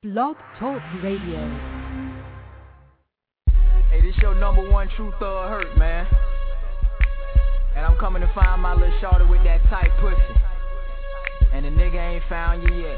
Blog Talk Radio. Hey, this your number one true thug hurt, man. And I'm coming to find my little shorty with that tight pussy. And the nigga ain't found you yet.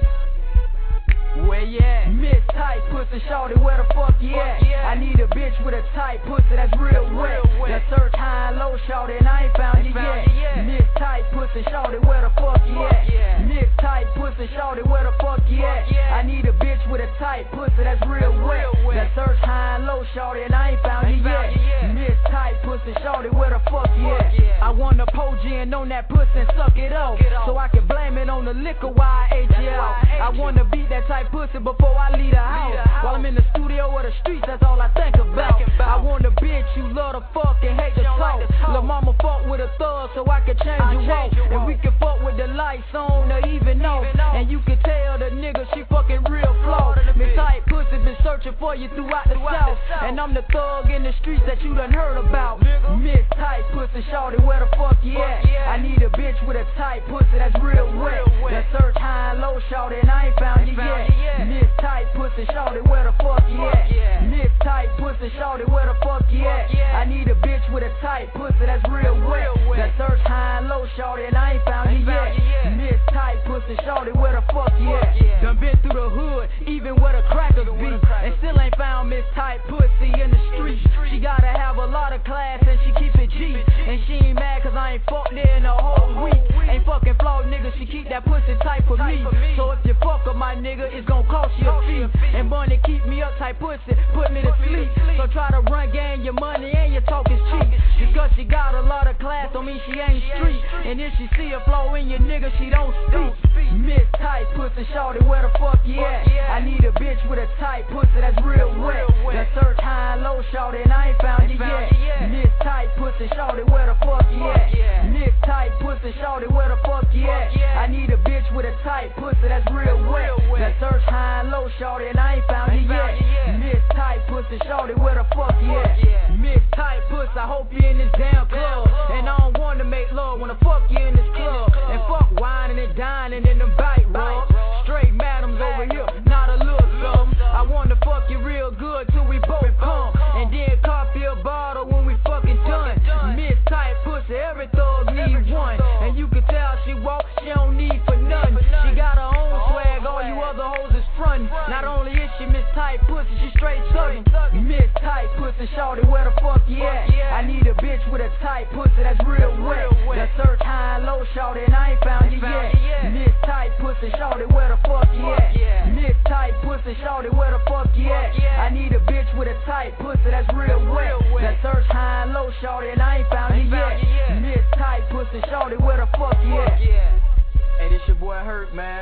Where you at? Miss Tight Pussy, shorty, where the fuck you at? I need a bitch with a tight pussy that's real wet. Now search high and low, shorty, and I ain't found you yet. Miss Tight Pussy, shorty, where the fuck you at? Miss Tight Pussy, shorty, where the fuck you at? I need a bitch with a tight pussy that's real wet. Now search high and low, shorty, and I ain't found you yet. Miss Tight Pussy, shorty, where the fuck you at? I wanna pose in on that pussy and suck it off, so I can blame it on the liquor while I ate you out. I wanna beat that tight pussy before I leave the house. While I'm in the studio or the streets, that's all I think about. I want a bitch you love to fuck and hate to talk. Lil' mama fuck with a thug so I can change your walk. And we can fuck with the lights on or even off. And you can tell the nigga she fucking real flawed. Miss Tight Pussy been searching for you throughout the south. And I'm the thug in the streets that you done heard about. Miss Tight Pussy, shorty, where the fuck you at? I need a bitch with a tight pussy that's real wet. That search high and low, shorty, and I ain't found you yet. Miss Tight Pussy, shorty, where the fuck you at? Miss Tight Pussy, shorty, where the fuck you at? I need a bitch with a tight pussy that's real wet. That search high and low, shorty, and I ain't found you yet. Miss Tight Pussy, shorty, where the fuck you at? Done been through the hood, even where the crackers be, and still ain't found Miss Tight Pussy in the street. She gotta have a lot of class and she keep it G. And she ain't mad cause I ain't fucked there in a whole week. Ain't fucking flawed nigga, she keep that pussy tight for me. So if you fuck with my nigga, it's gon' cost you a fee. And money keep me up tight pussy, put me to sleep. So try to run gang your money and your talk is cheap. Just cause she got a lot of class don't mean she ain't street. And if she see a flaw in your nigga, she don't speak. Miss Tight Pussy, shorty, where the fuck you at? I need a bitch with a tight pussy that's real wet. That search high and low, shorty, and I ain't found you yet. Miss Tight Pussy, shorty, where the fuck you at? Miss Tight Pussy, shorty, where the fuck you at? I need a bitch with a tight pussy that's real wet. That search high and low, shorty, and I ain't found you yet. Miss Tight Pussy, shorty, where the fuck you at? Miss Tight Pussy, I hope you in this damn club. And I don't wanna make love, wanna fuck you in this club. And fuck whining and dining in them bike rubs. Straight madams over here, not a little something. I wanna fuck you real good till we both come. And then coffee a bottle when we fucking done. Miss Tight Pussy, every thug need one. And you can tell she walk, she don't need for nothing. She got her own swag, all you other hoes is frontin'. Not only is she Miss Tight Pussy, she straight southern. Miss Tight Pussy, shorty, where the fuck you at? I need a bitch with a tight pussy that's real wet. That search high and low, shorty, and I ain't found you yet. Miss Tight Pussy, shorty, where the fuck you at? Miss Tight Pussy, shorty, where the fuck you at? I need a bitch with a tight pussy that's real wet. That search high and low, shorty, and I ain't found you yet. Miss Tight Pussy, shorty, where the fuck you at? Hey, this your boy Hurt, man.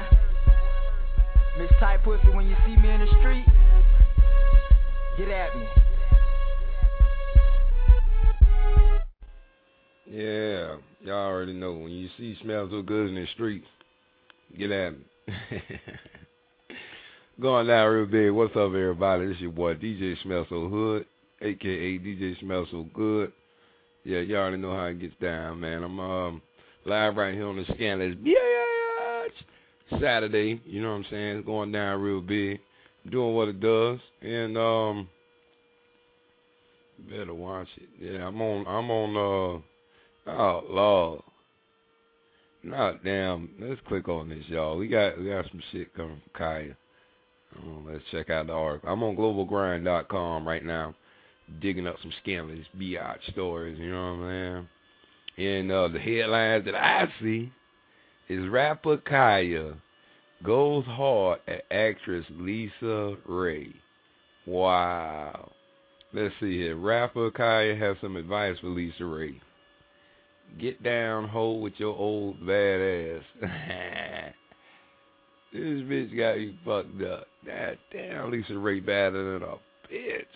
Miss Tight Pussy, when you see me in the street, get at me. Yeah, y'all already know. When you see smell so good in the street, get at me. Going down real big. What's up, everybody? This your boy DJ Smell So Hood, a.k.a. DJ Smell So Good. Yeah, you already know how it gets down, man. I'm live right here on the Scandalous bitch Saturday. You know what I'm saying? It's going down real big, doing what it does, and better watch it. Yeah, I'm on. Oh Lord, not damn. Let's click on this, y'all. We got some shit coming from Kaya. Let's check out the article. I'm on globalgrind.com right now, digging up some scandalous biatch stories. You know what I'm saying? And the headlines that I see is rapper Kaya goes hard at actress Lisa Ray. Wow. Let's see here. Rapper Kaya has some advice for Lisa Ray. Get down, hoe, with your old bad ass. This bitch got you fucked up. God damn, Lisa Ray better than a bitch.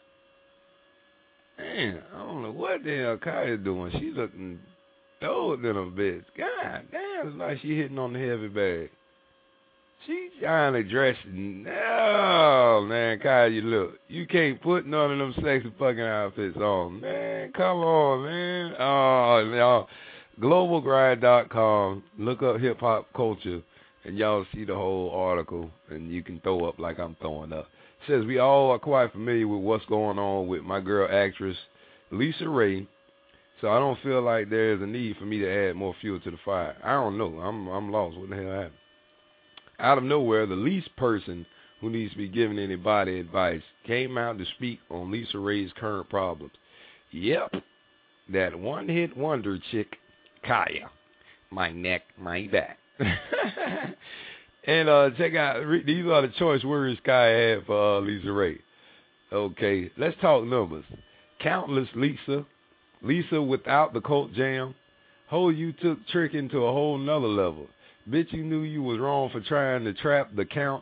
Man, I don't know what the hell Kaya's doing. She looking older than a bitch. God damn, it's like she hitting on the heavy bag. She trying to dress. No, man, Kaya, you look. You can't put none of them sexy fucking outfits on. Man, come on, man. Oh, y'all. Globalgrind.com. Look up hip-hop culture and y'all see the whole article, and you can throw up like I'm throwing up. It says we all are quite familiar with what's going on with my girl actress Lisa Ray, so I don't feel like there is a need for me to add more fuel to the fire. I don't know. I'm lost. What the hell happened? Out of nowhere, the least person who needs to be giving anybody advice came out to speak on Lisa Ray's current problems. Yep, that one-hit wonder chick, Kaya. My neck, my back. And check out, these are the choice words Kaya had for Lisa Ray. Okay, let's talk numbers. Countless Lisa without the cult jam. You took tricking to a whole nother level. Bitch, you knew you was wrong for trying to trap the count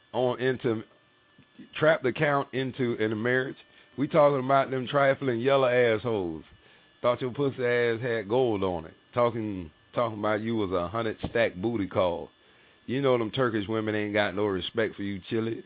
into in a marriage. We talking about them trifling yellow assholes. Thought your pussy ass had gold on it. Talking about you was 100 stack booty call. You know them Turkish women ain't got no respect for you, Chili.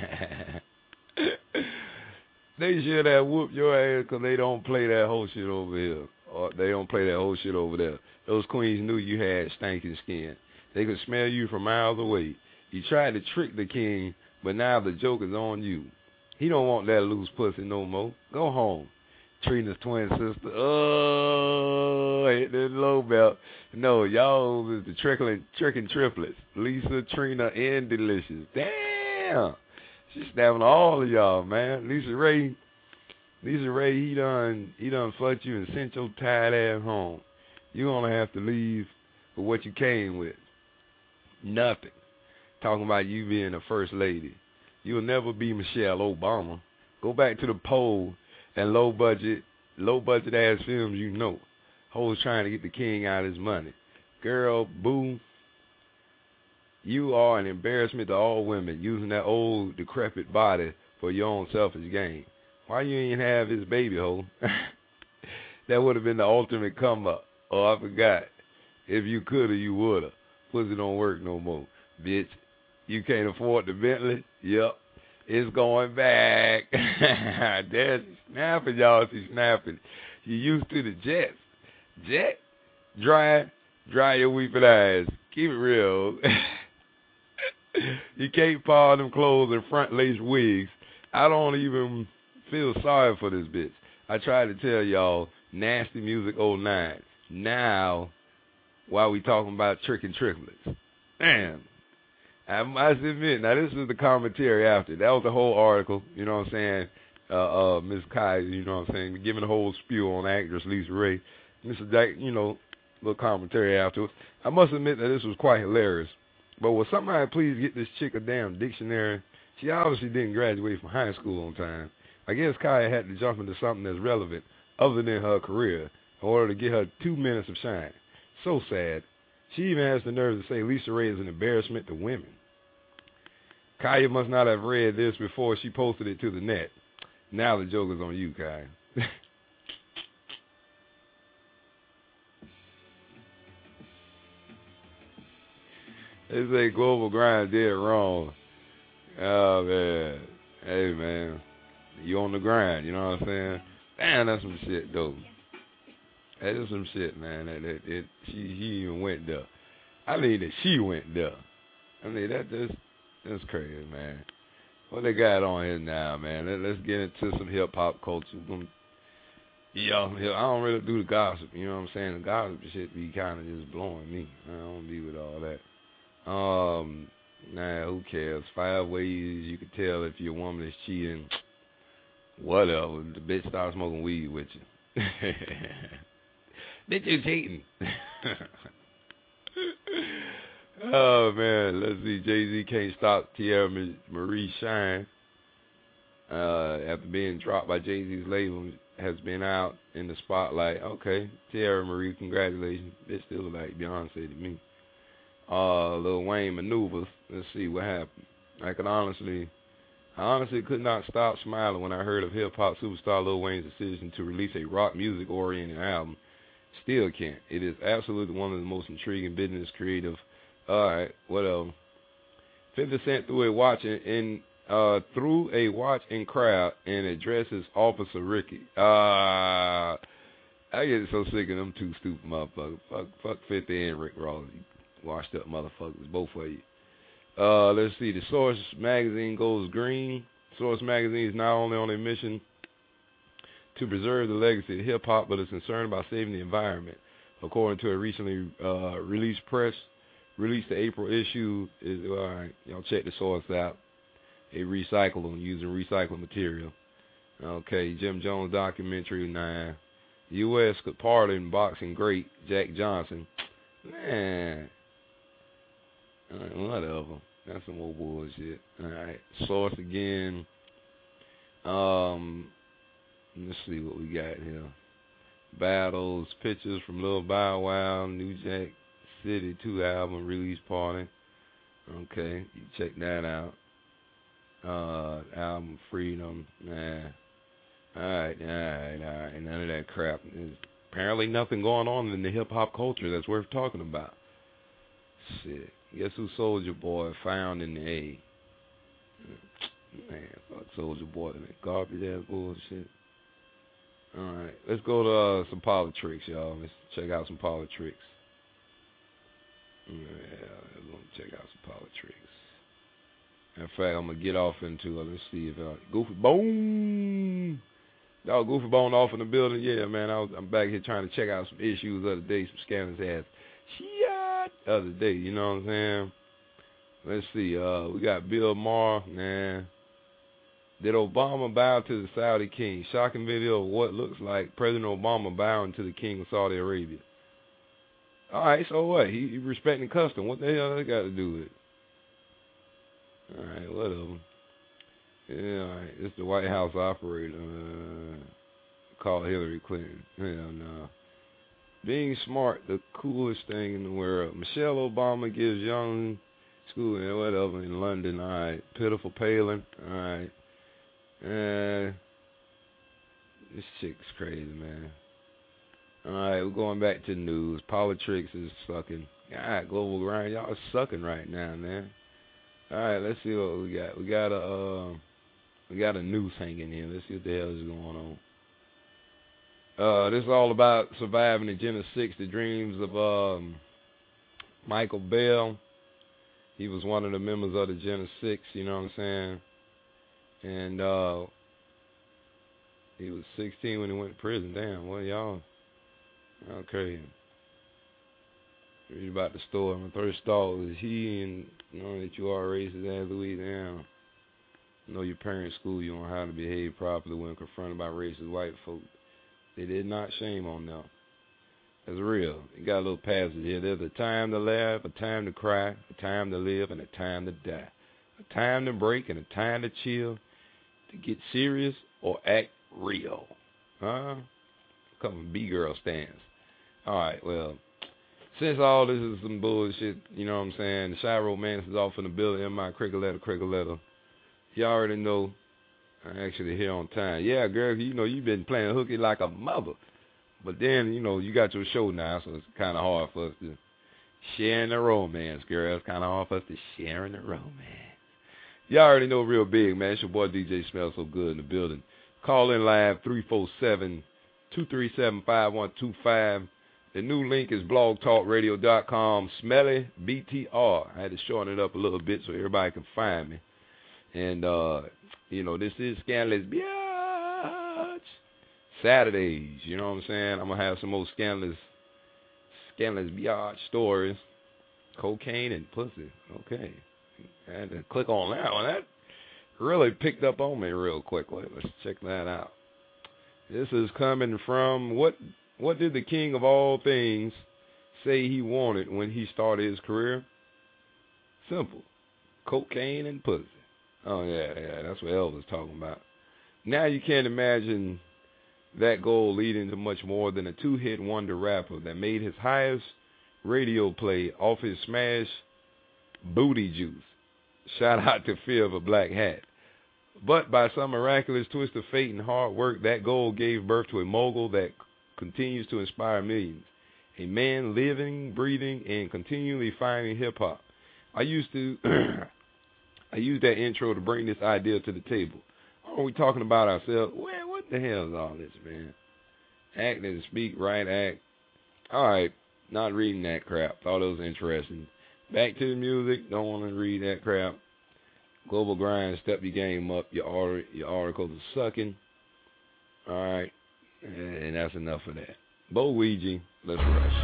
They should have whooped your ass because they don't play that whole shit over here. Or they don't play that whole shit over there. Those queens knew you had stinking skin. They could smell you from miles away. You tried to trick the king, but now the joke is on you. He don't want that loose pussy no more. Go home. Trina's twin sister. Oh, hit that low belt. No, y'all is the tricking triplets. Lisa, Trina, and Delicious. Damn. She's stabbing all of y'all, man. Lisa Ray, he done fucked you and sent your tired ass home. You gonna have to leave with what you came with. Nothing. Talking about you being the first lady. You'll never be Michelle Obama. Go back to the pole and low budget ass films you know. Hoes trying to get the king out of his money. Girl, boo, you are an embarrassment to all women using that old decrepit body for your own selfish gain. Why you ain't have his baby, hoe? That would have been the ultimate come up. Oh, I forgot. If you coulda, you woulda. Pussy don't work no more. Bitch, you can't afford the Bentley? Yep. It's going back. There she's snapping, y'all. She's snapping. You used to the jets. Jet? Dry your weeping eyes. Keep it real. You can't pawn them clothes and front lace wigs. I don't even feel sorry for this bitch. I tried to tell y'all, nasty music 09. Now, why we talking about tricking triplets? Damn. I must admit, now this is the commentary after. That was the whole article, you know what I'm saying? Miss Kai, you know what I'm saying, giving the whole spiel on actress Lisa Ray. Mr. Jack, you know, little commentary afterwards. I must admit that this was quite hilarious. But will somebody please get this chick a damn dictionary? She obviously didn't graduate from high school on time. I guess Kaya had to jump into something that's relevant other than her career in order to get her 2 minutes of shine. So sad. She even has the nerve to say Lisa Ray is an embarrassment to women. Kaya must not have read this before she posted it to the net. Now the joke is on you, Kaya. They say global grind did wrong. Oh, man. Hey, man. You on the grind, you know what I'm saying? Damn, that's some shit, though. That is some shit, man. She even went there. I mean, that she went there. I mean, that's crazy, man. What they got on here now, man? Let's get into some hip-hop culture. Yeah, I don't really do the gossip, you know what I'm saying? The gossip shit be kind of just blowing me. I don't be with all that. Nah, who cares? 5 ways you can tell if your woman is cheating. Whatever. The bitch starts smoking weed with you. Bitch, you cheating. Oh, man. Let's see. Jay-Z can't stop Tierra Marie shine. After being dropped by Jay-Z's label, has been out in the spotlight. Okay. Tierra Marie, congratulations. Bitch still look like Beyonce to me. Lil Wayne maneuvers. Let's see what happened. I honestly could not stop smiling when I heard of hip-hop superstar Lil Wayne's decision to release a rock music-oriented album. Still can't. It is absolutely one of the most intriguing business creative. Alright, whatever. 50 Cent threw a watch in crowd and addresses Officer Ricky. I get so sick of them two stupid motherfuckers. Fuck 50 and Rick Ross. Washed up motherfuckers, both of you. Let's see. The Source magazine goes green. Source magazine is not only on a mission to preserve the legacy of hip-hop, but is concerned about saving the environment. According to a recently released the April issue, is all right. Y'all check the Source out. They recycle them using recycled material. Okay, Jim Jones documentary 9. U.S. could pardon boxing great Jack Johnson. Man, whatever. That's some old bullshit. All right, Source again. Let's see what we got here. Battles, pictures from Lil Bow Wow, New Jack City 2 album release party. Okay, you check that out. Album Freedom, man. Alright. None of that crap. There's apparently nothing going on in the hip-hop culture that's worth talking about. Shit. Guess who Soulja Boy found in the A? Man, fuck Soulja Boy. That garbage-ass bullshit. Alright, let's go to some politics, y'all. Let's check out some politics. Yeah, let's check out some politics. In fact, I'm going to get off into it. Let's see if Goofy Bone. Y'all Goofy Bone off in the building? Yeah, man, I'm back here trying to check out some issues the other day, some scandalous ass shit the other day, you know what I'm saying? Let's see, we got Bill Maher, man. Did Obama bow to the Saudi king? Shocking video of what looks like President Obama bowing to the king of Saudi Arabia. All right, so what? He respecting custom. What the hell that got to do with it? All right, whatever. Yeah, all right. It's the White House operator called Hillary Clinton. Hell no. Being smart, the coolest thing in the world. Michelle Obama gives young school and whatever in London. All right. Pitiful Palin. All right. This chick's crazy, man. All right, we're going back to the news. Politics is sucking. God, global grind, y'all are sucking right now, man. All right, let's see what we got. We got a noose hanging in. Let's see what the hell is going on. This is all about surviving the Gen 6, the dreams of Michael Bell. He was one of the members of the Gen 6, you know what I'm saying? And he was 16 when he went to prison. Damn, well, y'all crazy. Read about the story. My first thought was he and knowing that you are racist as Louisiana. Know your parents school you on how to behave properly when confronted by racist white folk. They did not shame on them. It's real. You got a little passage here. There's a time to laugh, a time to cry, a time to live, and a time to die. A time to break and a time to chill. To get serious or act real. Huh? Couple of B-girl stands. Alright, well, since all this is some bullshit, you know what I'm saying, the Shy Romance is off in the building, in my cricket letter. You already know I'm actually here on time. Yeah, girl, you know, you've been playing hooky like a mother. But then, you know, you got your show now, so it's kind of hard for us to share in the romance, girl. It's kind of hard for us to share in the romance. You already know real big, man. It's your boy DJ Smells So Good in the building. Call in live 347-237-5125. The new link is blogtalkradio.com, Smelly BTR. I had to shorten it up a little bit so everybody can find me. And, you know, this is Scandalous Biatch Saturdays. You know what I'm saying? I'm going to have some more Scandalous Biatch stories. Cocaine and pussy. Okay. I had to click on that one. That really picked up on me real quickly. Let's check that out. This is coming from what did the king of all things say he wanted when he started his career? Simple. Cocaine and pussy. Oh, yeah, that's what Elvis was talking about. Now you can't imagine that goal leading to much more than a two-hit wonder rapper that made his highest radio play off his smash Booty Juice. Shout out to Fear of a Black Hat. But by some miraculous twist of fate and hard work, that goal gave birth to a mogul that continues to inspire millions. A man living, breathing, and continually finding hip-hop. I used that intro to bring this idea to the table. Are we talking about ourselves? Well, what the hell is all this, man? Act and speak, right act. All right, not reading that crap. Thought it was interesting. Back to the music. Don't want to read that crap. Global Grind, step your game up. Your articles are sucking. All right. And that's enough of that. Bo Ouija, let's rush.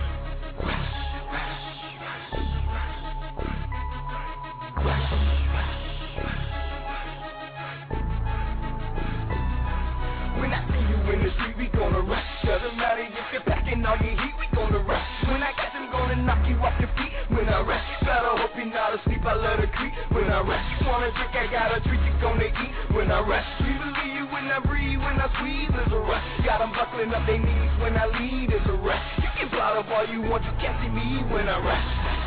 When I see you in the street, we gonna rush. Doesn't matter if you're packing all your heat, we gonna rush. When I catch them, gonna knock you off your feet. When I rush, you better hope you're not asleep, I let her creep. When I rush, you wanna drink, I got a treat you gonna eat. When I rush, we believe you when I breathe, when I squeeze, there's a rush. Got them buckling up their knees when I lead, there's a rush. You can plot up all you want, you can't see me when I rush.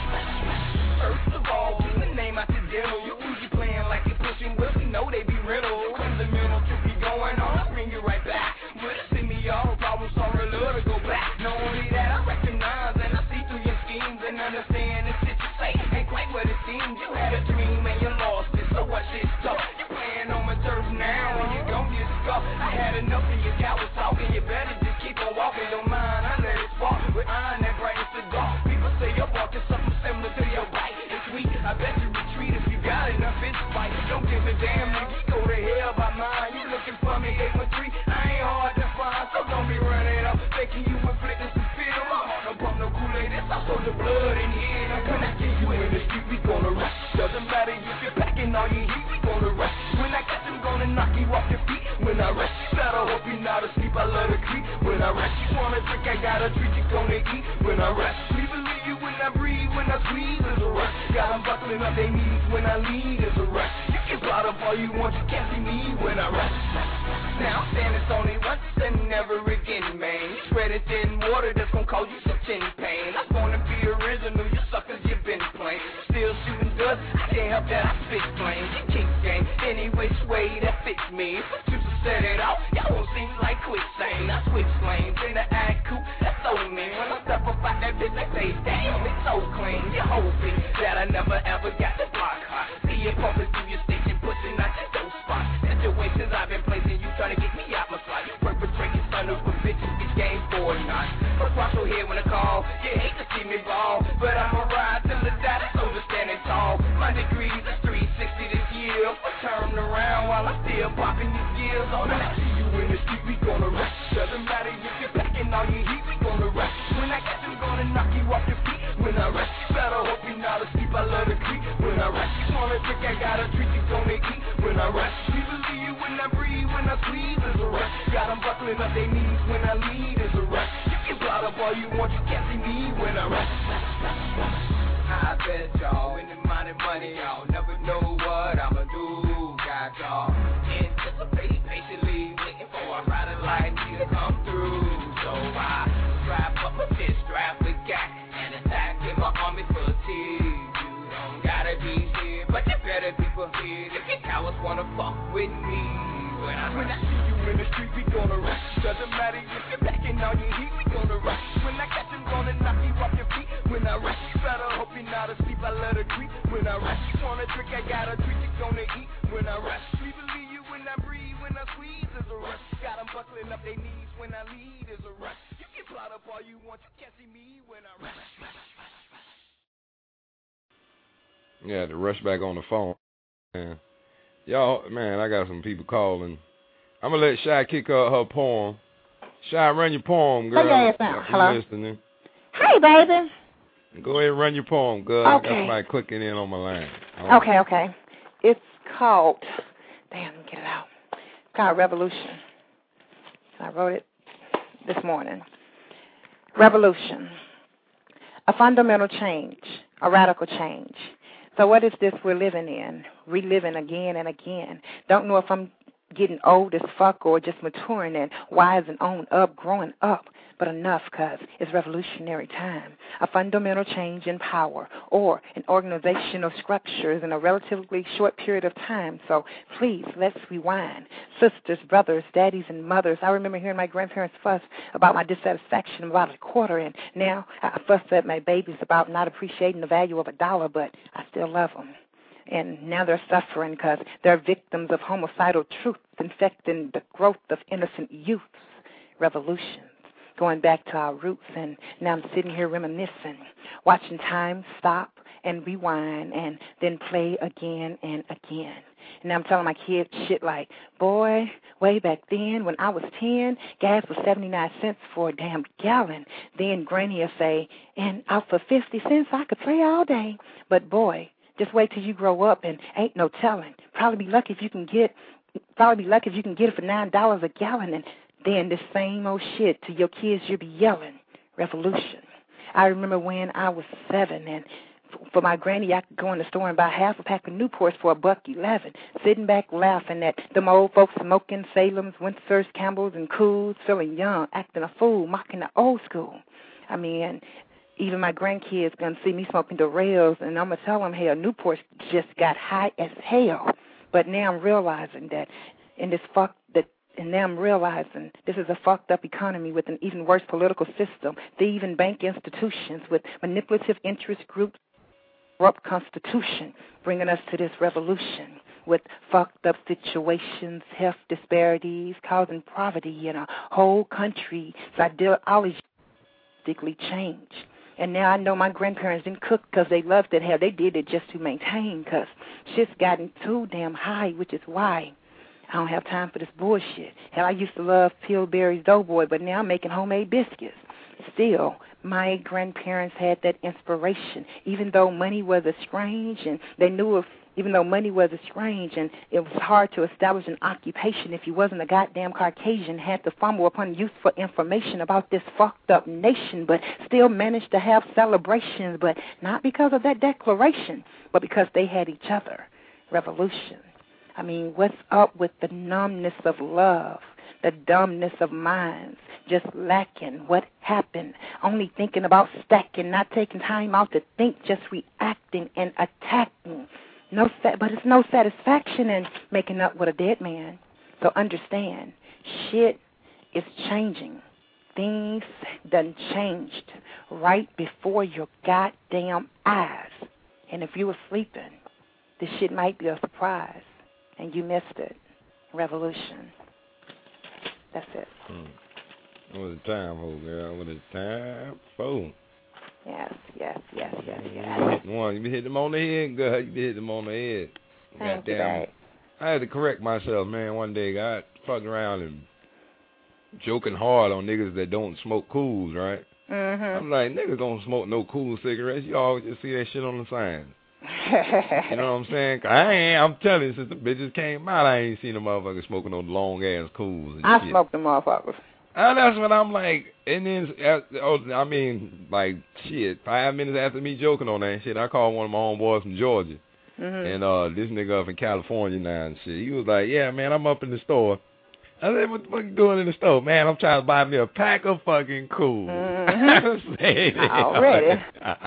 First of all, keep the name accidental. You Ouija playing like you're pushing wheels, we know they be rental. When the mental trip be going on, I'll bring you right back. With a send me all problems, sorry, love to go back. Not only that, I recognize and I see through your schemes and understand the shit you say ain't quite what it seems. You had a dream and you lost it, so what shit talk? You're playing on my turf now and you gon' get scuffed. I had enough of your cowards talking, you better just keep on walking. Don't mind, I let it spark with iron that brings the dark. People say your walk is something similar to your bite. It's sweet, I bet you retreat if you got enough bitch fight. Don't give a damn, nigga, go to hell by mine. You looking for me, 813, I ain't hard to find, so don't be running up, thinking you inflicting some fear. Don't pump no Kool-Aid, it's also the blood in here. Now when I get you in the street, we gonna rush. Doesn't matter if you're packing all your heat, we gonna rush. When I catch them, gonna knock you off your feet. When I rush, you better hope you're not asleep, I let her creep. When I rush, you wanna drink, I got a treat you gonna eat. When I rush, we believe you when I breathe, when I squeeze, there's a rush. Got them buckling up their knees when I lead, there's a rush. You can plot up all you want, you can't see me when I rush. Now I'm saying it's only once and never again, man. You spread it in water, that's gonna cause you some chin pain. I'm gonna be original, you suckers, you been playing. Still shooting dust, I can't help that I spit flames. You kick game, any which way that fits me. But you to set it off, y'all won't seem like quicksand. I switch lanes in the ag coupe, that's so mean. When I step up out that bitch, they say, damn, it's so clean. You hoping that I never ever got the block hot. See it pumping through your station, pushing out your dope spot. Situations I've been placing, you trying to get me out my slot. You perpetrating son of a bitches, bitch game for or not. But watch your head when I call, you hate to see me ball. But I'ma ride till the die, that's understanding tall. My degrees is 360 this year. I turn around while I'm still popping these gears. On the see you in the street, we gonna rush. Doesn't matter if you're packing all your heat, we gonna rush. When I catch them, gonna knock you off your feet. When I rush, you better hope you're not asleep, I love to creep. When I rush, you wanna drink, I got a treat you gonna eat. When I rush, we believe you when I breathe, when I squeeze, there's a rush. Got them buckling up their knees when I lead, there's a rush. You can plot up all you want, you can't see me when I rush. I bet y'all in the money, y'all never know what I'ma do. Got y'all anticipate patiently, waiting for a rider like me to come through. So I strap up a fist, strap a gap, and attack in my army fatigue. You don't gotta be here, but you better be prepared if you cowards wanna fuck with me. When I see you in the street, we gonna rush. Doesn't matter if you're packing all your heat, we gonna rush. When I catch them, gonna knock you off your feet. When I rush, you better hope you're not asleep, I let her creep. When I rush, you wanna drink, I got a treat you gonna eat. When I rush, we believe you when I breathe, when I squeeze, there's a rush. Got them buckling up their knees when I lead, there's a rush. You can plot up all you want, you can't see me when I rush. Yeah, to rush back on the phone. Man. Y'all, man, I got some people calling. I'm going to let Shy kick her poem. Shy, run your poem, girl. Hello? Listening. Hey, baby. Go ahead and run your poem, girl. Okay. I got somebody clicking in on my line. Okay. It's called, get it out. It's called Revolution. I wrote it this morning. Revolution. A fundamental change, a radical change. So what is this we're living in? Reliving again and again. Don't know if I'm getting old as fuck or just maturing and wise and on up, growing up. But enough, because it's revolutionary time. A fundamental change in power or in organizational structures in a relatively short period of time. So please, let's rewind. Sisters, brothers, daddies, and mothers. I remember hearing my grandparents fuss about my dissatisfaction about a quarter, and now I fuss at my babies about not appreciating the value of $1, but I still love them. And now they're suffering because they're victims of homicidal truths infecting the growth of innocent youths. Revolutions. Going back to our roots, and now I'm sitting here reminiscing, watching time stop and rewind and then play again and again. And I'm telling my kids shit like, boy, way back then when I was 10, gas was 79 cents for a damn gallon. Then Granny will say, and out for 50 cents I could play all day. But boy, just wait till you grow up and ain't no telling. Probably be lucky if you can get it for $9 a gallon. And then the same old shit to your kids, you'll be yelling, revolution. I remember when I was 7 and for my granny, I could go in the store and buy half a pack of Newports for $1.11, sitting back laughing at them old folks smoking Salem's, Winthorst, Campbell's, and Cools, feeling young, acting a fool, mocking the old school. I mean, even my grandkids going to see me smoking the rails, and I'm going to tell them, hell, Newports just got high as hell. But now I'm realizing that now I'm realizing this is a fucked up economy with an even worse political system, thieving bank institutions with manipulative interest groups, corrupt constitution, bringing us to this revolution with fucked up situations, health disparities, causing poverty in a whole country. So ideologically changed. And now I know my grandparents didn't cook because they loved it. Hell, they did it just to maintain because shit's gotten too damn high, which is why I don't have time for this bullshit. Hell, I used to love Pillsbury's Doughboy, but now I'm making homemade biscuits. Still, my grandparents had that inspiration, even though money was estranged, and they knew even though money was estranged, and it was hard to establish an occupation if you wasn't a goddamn Caucasian, had to fumble upon useful information about this fucked up nation, but still managed to have celebrations, but not because of that declaration, but because they had each other. Revolution. I mean, what's up with the numbness of love, the dumbness of minds, just lacking? What happened? Only thinking about stacking, not taking time out to think, just reacting and attacking. But it's no satisfaction in making up with a dead man. So understand, shit is changing. Things done changed right before your goddamn eyes. And if you were sleeping, this shit might be a surprise. And you missed it. Revolution. That's it. What is the time for, girl? What is the time for? Yes. You be hitting them on the head, girl. You be hitting them on the head. Thank you, babe. I had to correct myself, man. One day, I got fucking around and joking hard on niggas that don't smoke Cools, right? Mm-hmm. I'm like, niggas don't smoke no Cool cigarettes. You always just see that shit on the sign. You know what I'm saying? I'm telling you, since the bitches came out, I ain't seen a motherfucker smoking no long-ass Cools and I shit. smoked them motherfuckers. And that's what I'm like. And then, shit, 5 minutes after me joking on that shit, I called one of my homeboys from Georgia. Mm-hmm. And this nigga up in California now and shit. He was like, yeah, man, I'm up in the store. I said, what the fuck you doing in the store? Man, I'm trying to buy me a pack of fucking Cool. Mm-hmm. Already.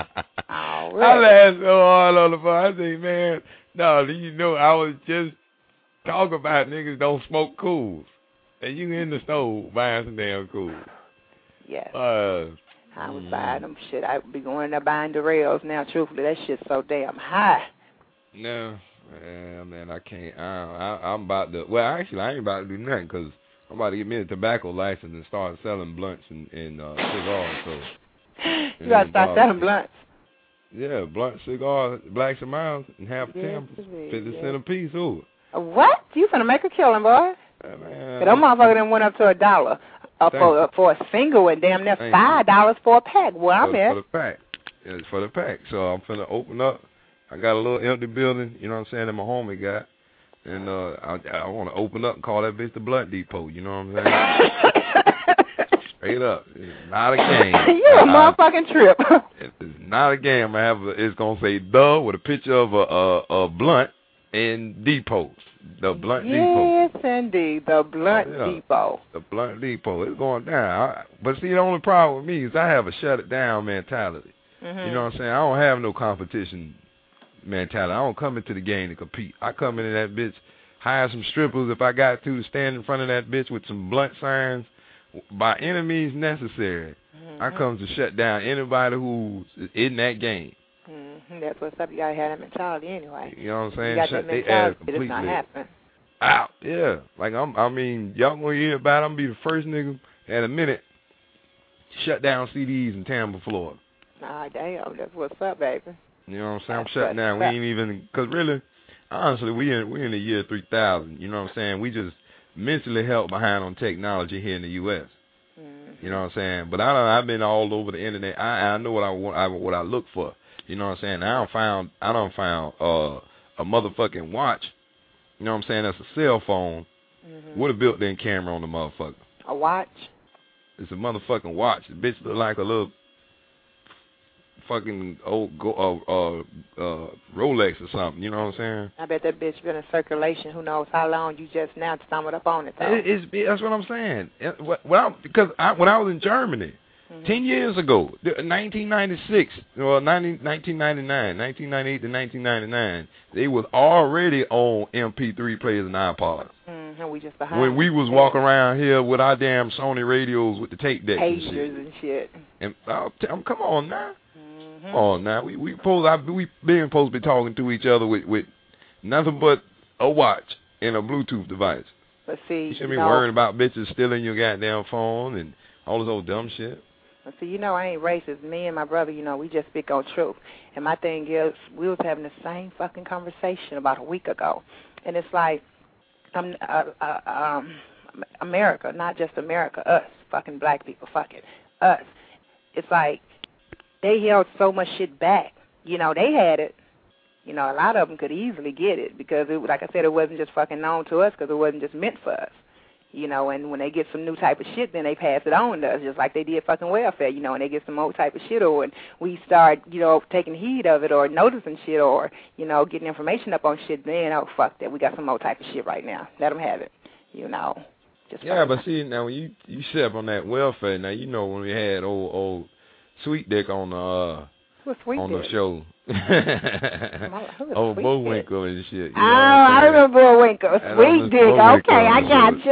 I laughed so hard on the phone. I said, man, no, you know, I was just talking about niggas don't smoke Cools. And you in the store buying some damn Cools. Yes. I was buying them shit. I would be going there buying the rails now. Truthfully, that shit's so damn high. No. Yeah, man, I can't. I'm about to. Well, actually, I ain't about to do nothing because I'm about to get me a tobacco license and start selling blunts and cigars. So you gotta start selling blunts. Yeah, blunt cigars, blacks and miles, and half 10, 50 cents a piece. Ooh. What? You finna make a killing, boy? Yeah, man. Them motherfuckers done went up to $1 for a single and damn near $5 for a pack. Well, I'm in. For the pack. Yeah, it's for the pack. So I'm finna open up. I got a little empty building, you know what I'm saying, that my homie got. And I want to open up and call that bitch the Blunt Depot, you know what I'm saying? Straight up. It's not a game. You a motherfucking trip. It's not a game. It's going to say the with a picture of a blunt and depots. The Blunt Depot. Yes, indeed. The Blunt Depot. The Blunt Depot. It's going down. But see, the only problem with me is I have a shut it down mentality. Mm-hmm. You know what I'm saying? I don't have no competition mentality. I don't come into the game to compete. I come into that bitch, hire some strippers if I got to stand in front of that bitch with some blunt signs by any means necessary. Mm-hmm. I come to shut down anybody who's in that game. Mm-hmm. That's what's up. You gotta have that mentality anyway. You know what I'm saying? You got shut that mentality. It's not happening. Out. Yeah. Like I mean, y'all gonna hear about it. I'm gonna be the first nigga in a minute shut down CDs in Tampa, Florida. Damn. That's what's up, baby. You know what I'm saying? I'm shutting down. We ain't even, because really, honestly, we in the year 3000. You know what I'm saying? We just mentally held behind on technology here in the U.S. You know what I'm saying? But I've been all over the internet. I know what I want, what I look for. You know what I'm saying? I done found a motherfucking watch. You know what I'm saying? That's a cell phone with a built-in camera on the motherfucker. A watch? It's a motherfucking watch. The bitch look like a little fucking old Rolex or something. You know what I'm saying? I bet that bitch been in circulation. Who knows how long? You just now stumbled up on it, though. That's what I'm saying. Because when I was in Germany 10 years ago, 1996, or 1998 to 1999, they was already on MP3 players and iPods. We just behind. When we was walking around here with our damn Sony radios with the tape decks and shit. And come on now. Come on now. We been supposed to be talking to each other with nothing but a watch and a Bluetooth device. But see, you shouldn't be worrying about bitches stealing your goddamn phone and all this old dumb shit. But see, I ain't racist. Me and my brother, we just speak on truth. And my thing is, we was having the same fucking conversation about a week ago. And it's like, America, not just America, us, fucking black people, fuck it, us. It's like they held so much shit back. They had it. A lot of them could easily get it because, like I said, it wasn't just fucking known to us because it wasn't just meant for us. And when they get some new type of shit, then they pass it on to us, just like they did fucking welfare, and they get some old type of shit, or and we start, taking heed of it, or noticing shit, or, getting information up on shit, then, oh, fuck that, we got some old type of shit right now. Let them have it, Just but see, now, when you set up on that welfare, now, when we had old Sweet Dick on the show. Oh, Bullwinkle and shit. I remember Bullwinkle. Sweet Dick. Okay, I got you.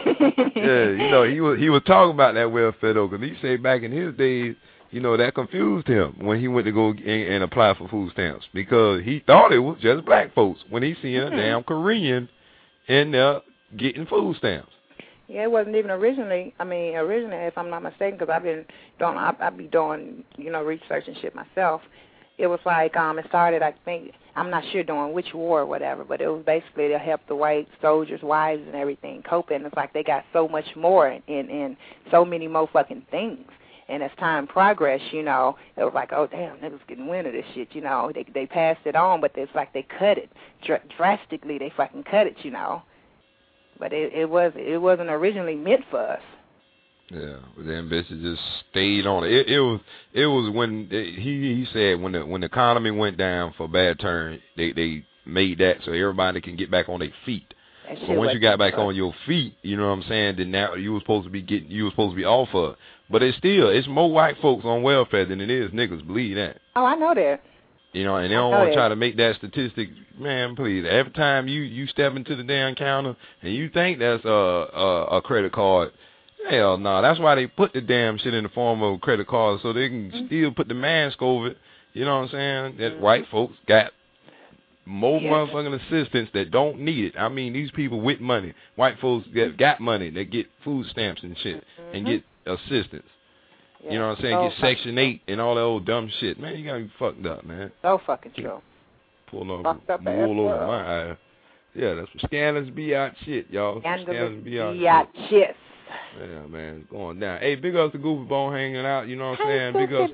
Yeah, he was talking about that welfare though, because he said back in his days, that confused him when he went to go and apply for food stamps because he thought it was just black folks when he seen a damn Korean in there getting food stamps. Yeah, it wasn't even originally, if I'm not mistaken, because I be doing, research and shit myself. It was like, it started, I think, I'm not sure during which war or whatever, but it was basically to help the white soldiers' wives and everything cope. And it's like they got so much more in so many more fucking things. And as time progressed, it was like, oh, damn, niggas getting wind of this shit, They passed it on, but it's like they cut it. Drastically, they fucking cut it, But it wasn't originally meant for us. Yeah, but them bitches just stayed on it. It was when he said when the economy went down for a bad turn, they made that so everybody can get back on their feet. But once you got back on your feet, you know what I'm saying, then now you were supposed to be off of it. But it's more white folks on welfare than it is niggas, believe that. Oh, I know that. And they don't want to try to make that statistic, man, please. Every time you step into the damn counter and you think that's a credit card, hell no. That's why they put the damn shit in the form of a credit card so they can still put the mask over it. You know what I'm saying? That white folks got more motherfucking assistance that don't need it. I mean, these people with money, white folks that got money, that get food stamps and shit and get assistance. Yeah, you know what I'm saying? Get Section 8 and all that old dumb shit. Man, you got me fucked up, man. So fucking true. Pull over my eye. Yeah, that's what scanners be out shit, y'all. Scanners be out shit. Yeah, man, it's going down. Hey, big ups to Goofy Bone hanging out, you know what I'm saying? Big ups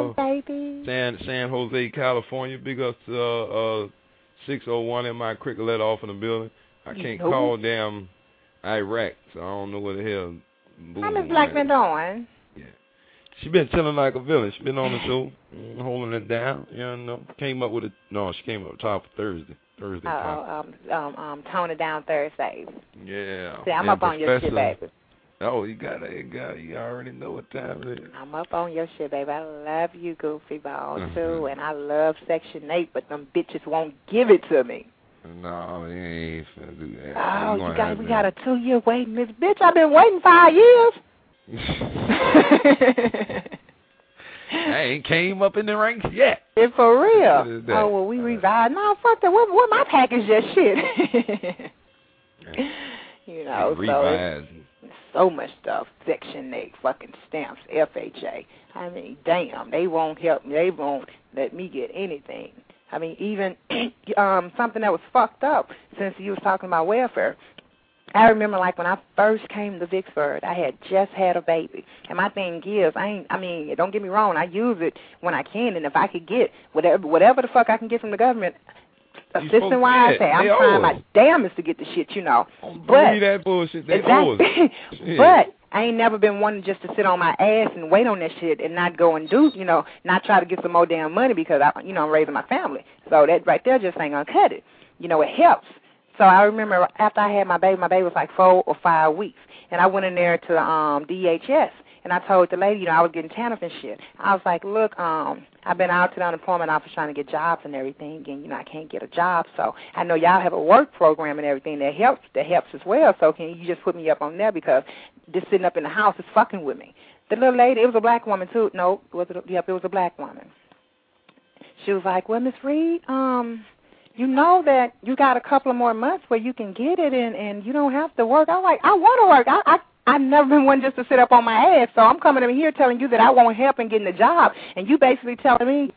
to San Jose, California. Big ups to 601 in my Cricket off in the building. I can't call damn Iraq, so I don't know what the hell. How Miss Blackman doing? Yeah. She been chilling like a villain. She been on the show, holding it down. She came up top for Thursday. Tone it down Thursday. Yeah. See, I'm up on your shit, baby. Oh, you already know what time it is. I'm up on your shit, baby. I love you, Goofy Ball, too, and I love Section 8, but them bitches won't give it to me. No, they ain't finna do that. Oh, we got a 2-year waiting list. Bitch, I've been waiting 5 years. I ain't came up in the ranks yet. Yeah, for real. Oh, well, we revised. No, fuck that. What my package just shit. Revised. so much stuff. Section 8, fucking stamps, FHA. I mean, damn, they won't help me. They won't let me get anything. I mean, even something that was fucked up, since you was talking about welfare. I remember, like, when I first came to Vicksburg, I had just had a baby. And my thing is, don't get me wrong, I use it when I can, and if I could get whatever the fuck I can get from the government, assistant-wise, I'm trying my damnest to get the shit, you know. But that bullshit, they exactly. But I ain't never been one just to sit on my ass and wait on that shit and not go and do, you know, not try to get some more damn money because, I'm raising my family. So that right there just ain't gonna cut it. You know, it helps. So I remember after I had my baby was like 4 or 5 weeks, and I went in there to DHS, and I told the lady, you know, I was getting TANF and shit. I was like, look, I've been out to the unemployment office trying to get jobs and everything, and, you know, I can't get a job. So I know y'all have a work program and everything that helps as well. So can you just put me up on there because just sitting up in the house is fucking with me. The little lady, it was a black woman too. No, it was a black woman. She was like, well, Miss Reed, you know that you got a couple of more months where you can get it and you don't have to work. I'm like, I want to work. I've never been one just to sit up on my ass, so I'm coming in here telling you that I won't help in getting a job, and you basically telling me,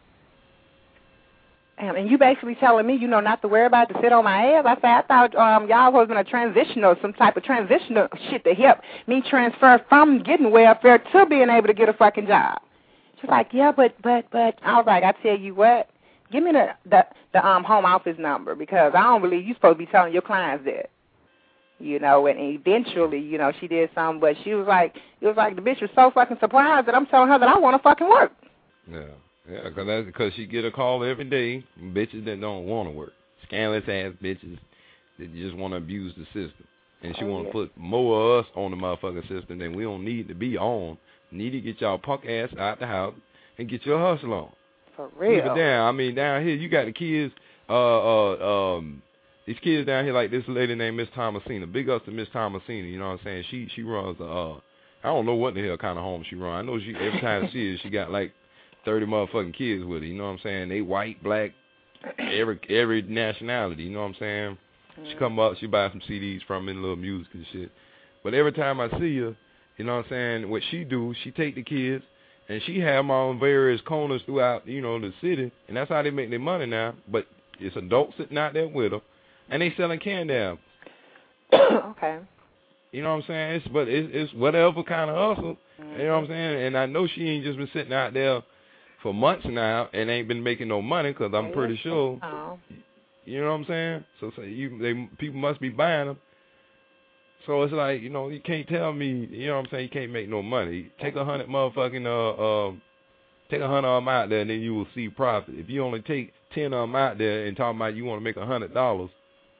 you know, not to worry about to sit on my ass. I said, I thought y'all was in a transitional, some type of transitional shit to help me transfer from getting welfare to being able to get a fucking job. She's like, yeah, but I was like, I tell you what. Give me the home office number because I don't believe you're supposed to be telling your clients that. You know, and eventually, you know, she did something, but it was like the bitch was so fucking surprised that I'm telling her that I want to fucking work. Yeah, because she get a call every day, bitches that don't want to work. Scandalous ass bitches that just want to abuse the system. And she want to put more of us on the motherfucking system than we don't need to be on. Need to get y'all punk ass out the house and get your hustle on. For real. But down here, you got the kids, these kids down here, like this lady named Miss Thomasina. Big ups to Miss Thomasina, you know what I'm saying? She runs I don't know what the hell kind of home she runs. I know every time I see her, she got like 30 motherfucking kids with her, you know what I'm saying? They white, black, every nationality, you know what I'm saying? She come up, she buy some CDs from me and little music and shit. But every time I see her, you know what I'm saying, what she do, she take the kids, and she have them on various corners throughout, you know, the city, and that's how they make their money now. But it's adults sitting out there with them, and they selling candy apples. Okay. You know what I'm saying? It's whatever kind of hustle. You know what I'm saying? And I know she ain't just been sitting out there for months now and ain't been making no money because I'm pretty sure. You know what I'm saying? So people must be buying them. So it's like, you know, you can't tell me, you know what I'm saying, you can't make no money. Take 100 motherfucking, take 100 of them out there and then you will see profit. If you only take 10 of them out there and talking about you want to make $100.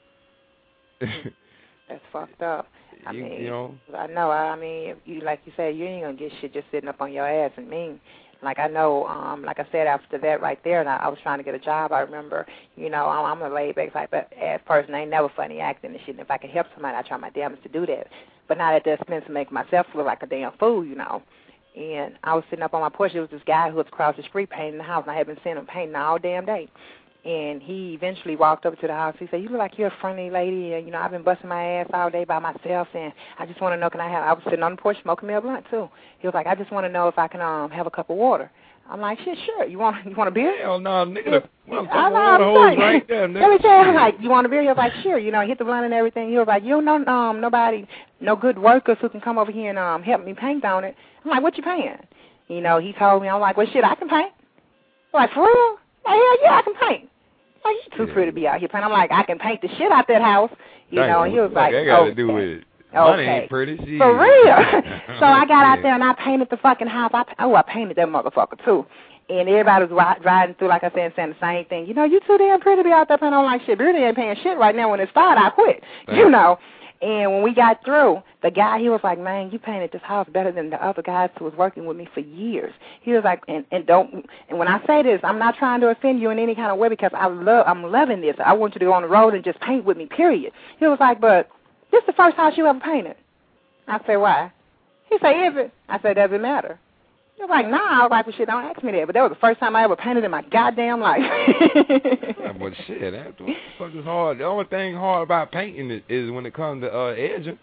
That's fucked up. I mean, you know. I know. I mean, like you said, you ain't going to get shit just sitting up on your ass. And mean, like I know, like I said, after that right there, and I was trying to get a job. I remember, you know, I'm a laid-back type of ass person. I ain't never funny acting and shit. And if I can help somebody, I try my damnedest to do that. But not at the expense of making myself look like a damn fool, you know. And I was sitting up on my porch. There was this guy who was across the street painting the house, and I had been seeing him painting all damn day. And he eventually walked up to the house. He said, you look like you're a friendly lady, and, you know, I've been busting my ass all day by myself, and I just want to know, I was sitting on the porch smoking me a blunt, too. He was like, I just want to know if I can have a cup of water. I'm like, shit, sure. You want a beer? Hell no, nigga. Right there, nigga. Let me tell you, I'm like, you want a beer? He was like, sure. You know, hit the blunt and everything. He was like, you don't know nobody, no good workers who can come over here and help me paint on it. I'm like, what you paying? You know, he told me, I'm like, well, shit, I can paint. I'm like, for real? Like, hell yeah, I can paint. Like, you too pretty to be out here painting. I'm like, I can paint the shit out that house. You know, and he was like, I got to do with it. Money ain't pretty. Geez. For real. So I got out there and I painted the fucking house. I painted that motherfucker, too. And everybody was riding through, like I said, saying the same thing. You know, you too damn pretty to be out there painting. I'm like, shit, Beauty ain't paying shit right now. When it started, I quit. You know. And when we got through, the guy, he was like, man, you painted this house better than the other guys who was working with me for years. He was like, and when I say this, I'm not trying to offend you in any kind of way because I'm loving this. I want you to go on the road and just paint with me, period. He was like, but this is the first house you ever painted. I said, why? He said, is it? I said, does it matter? He was like, nah. I was like, well, shit, don't ask me that. But that was the first time I ever painted in my goddamn life. Yeah, but shit, what the fuck is hard? The only thing hard about painting is when it comes to edging.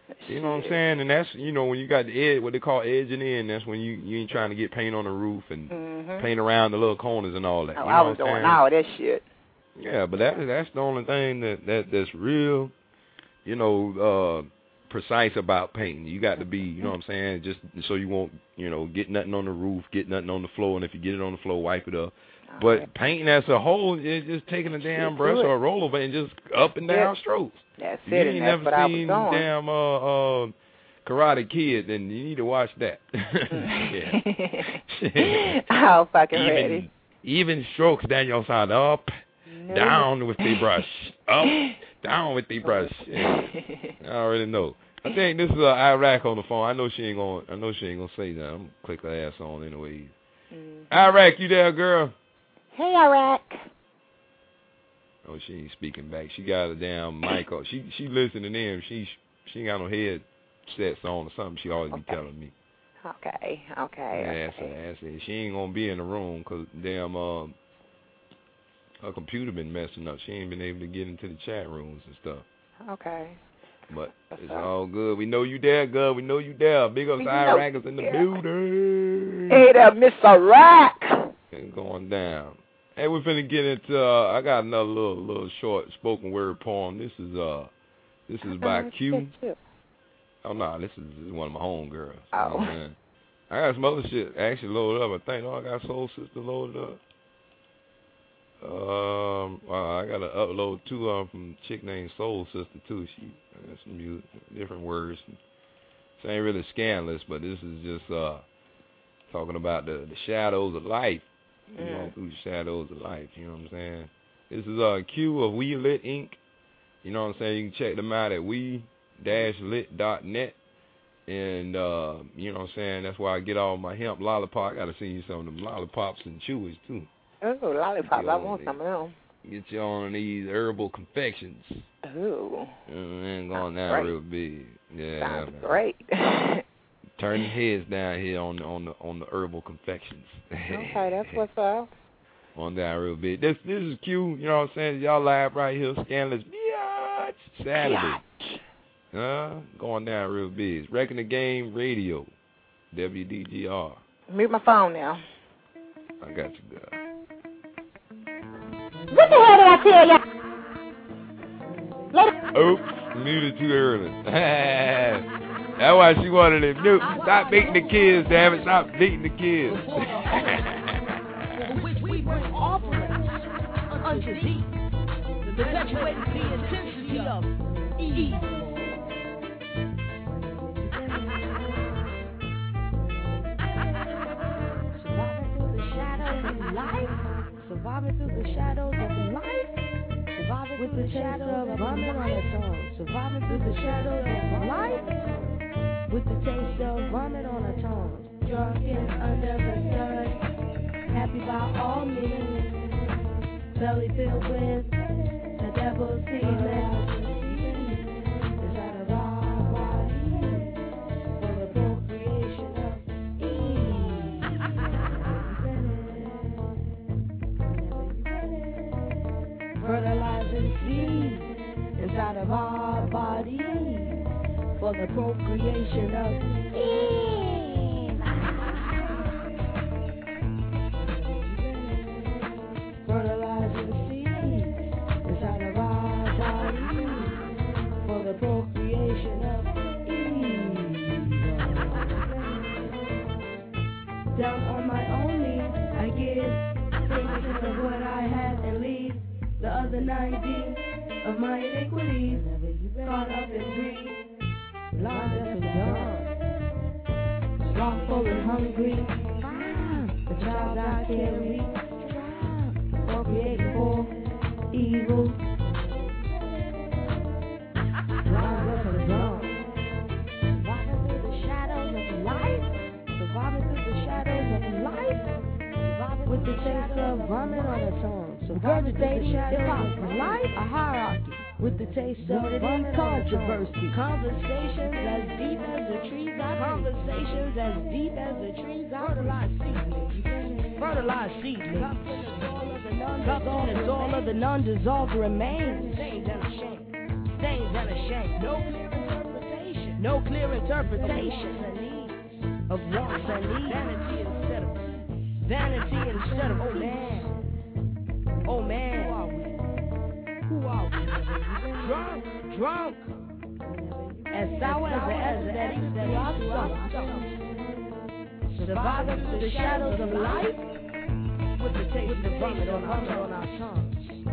You know what I'm saying? And that's, you know, when you got the edge, what they call edging in, that's when you ain't trying to get paint on the roof and paint around the little corners and all that. Oh, you know I was doing all that shit. Yeah, but that's the only thing that's real, you know, precise about painting. You got to be, you know what I'm saying, just so you won't, you know, get nothing on the roof, get nothing on the floor, and if you get it on the floor, wipe it up. But painting as a whole is just taking a damn brush or a rollover and just up and down strokes. That's you it, ain't and that's never what I was seen doing. damn Karate Kid, then you need to watch that. I'm fucking ready. Even strokes down your side, up, down with the brush, up, down with the brush. Yeah. I already know. I think this is Iraq on the phone. I know she ain't gonna say that. I'm gonna click her ass on anyways. Iraq, you there, girl? Hey, Iraq. Oh, she ain't speaking back. She got a damn mic on. She listening in. She ain't got no headsets on or something. She always be telling me. Okay. Yeah, that's it. She ain't gonna be in the room because damn her computer been messing up. She ain't been able to get into the chat rooms and stuff. Okay. But it's all good. We know you there, girl. We know you there. Big up to Iraq is in the building. Hey there, Miss Iraq. It's going down. Hey, we're finna get into I got another little short spoken word poem. This is by Q. Oh no, this is one of my homegirls. Oh. Man. I got some other shit actually loaded up. I think I got Soul Sister loaded up. I gotta upload two of them from a chick named Soul Sister too. She got some music, different words. This ain't really scandalous, but this is just talking about the shadows of life. Going through the shadows of life, you know what I'm saying? This is Q of We Lit Inc. You know what I'm saying? You can check them out at we-lit.net. And, you know what I'm saying? That's where I get all my hemp lollipop. I got to send you some of them lollipops and chewies, too. Oh, lollipops. I want some of them. Get you on these herbal confections. Ooh. And going down real big. Yeah. Sounds great. Turn the heads down here on the herbal confections. Okay, that's what's up. On down real big. This is Q, you know what I'm saying? Y'all live right here, Scandalous Biatch, Saturday. Going down real big. It's Wrecking the Game Radio, WDGR. Mute my phone now. I got you, girl. What the hell did I tell you? Oops, muted too early. That's why she wanted it mute. Stop beating the kids, damn it. Stop beating the kids. Which we bring offerings unto thee, perpetuating the intensity of evil. Surviving through the shadows of life. Surviving with the shadow of vomit on the tongue. Surviving through the shadows of life. With the taste of vomit on her tongue. Drunken under the sun. Happy by all means. Belly filled with the devil's healing. It's out of our body. For the procreation of Eve. Fertilizing seeds inside of our body. For the procreation of Eve. Fertilizing seeds inside of our body. For the procreation of Eve. Down on my own knees, I give thanks of what I have and leave the other 90 of my iniquities. Caught up in greed. Blind, deaf, and dumb, slothful and hungry, the child I carry, procreating for evil. Blind, deaf, and dumb, surviving through the shadows of life, surviving through the shadows of life, with the taste of vomit on the tongue, regurgitating hip-hop life, a hierarchy. With the taste of controversy. Conversations as deep as the trees I Conversations as deep as the trees I Fertilized seedlings. Cups in the soil of the non-dissolved remains. Stains and a shame. No clear interpretation. No clear interpretation of wants and needs. Vanity instead of oh man, who are we? Drunk, as sour as the acid that eats through our stomach. Surviving through the shadows of life, with the taste of vomit on our tongues.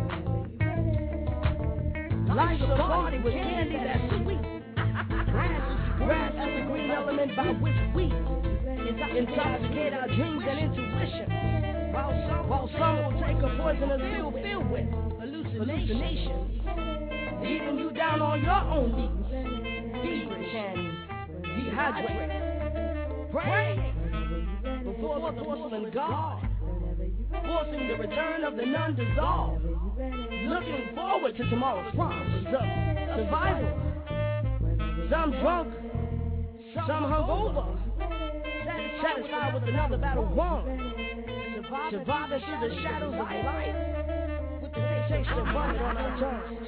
Life's a party with candy that's sweet. Grass is the green element by which we intoxicate our dreams and intuition. While some will take a poisonous pill filled with hallucinations, leaving you down on your own knees. Dehydration, dehydrate, pray before the porcelain God, forcing the return of the non-dissolved. Looking forward to tomorrow's promise of survival. Some drunk, some hungover, satisfied with another battle won. Surviving through the shadows of life, with the taste of vomit on our tongues.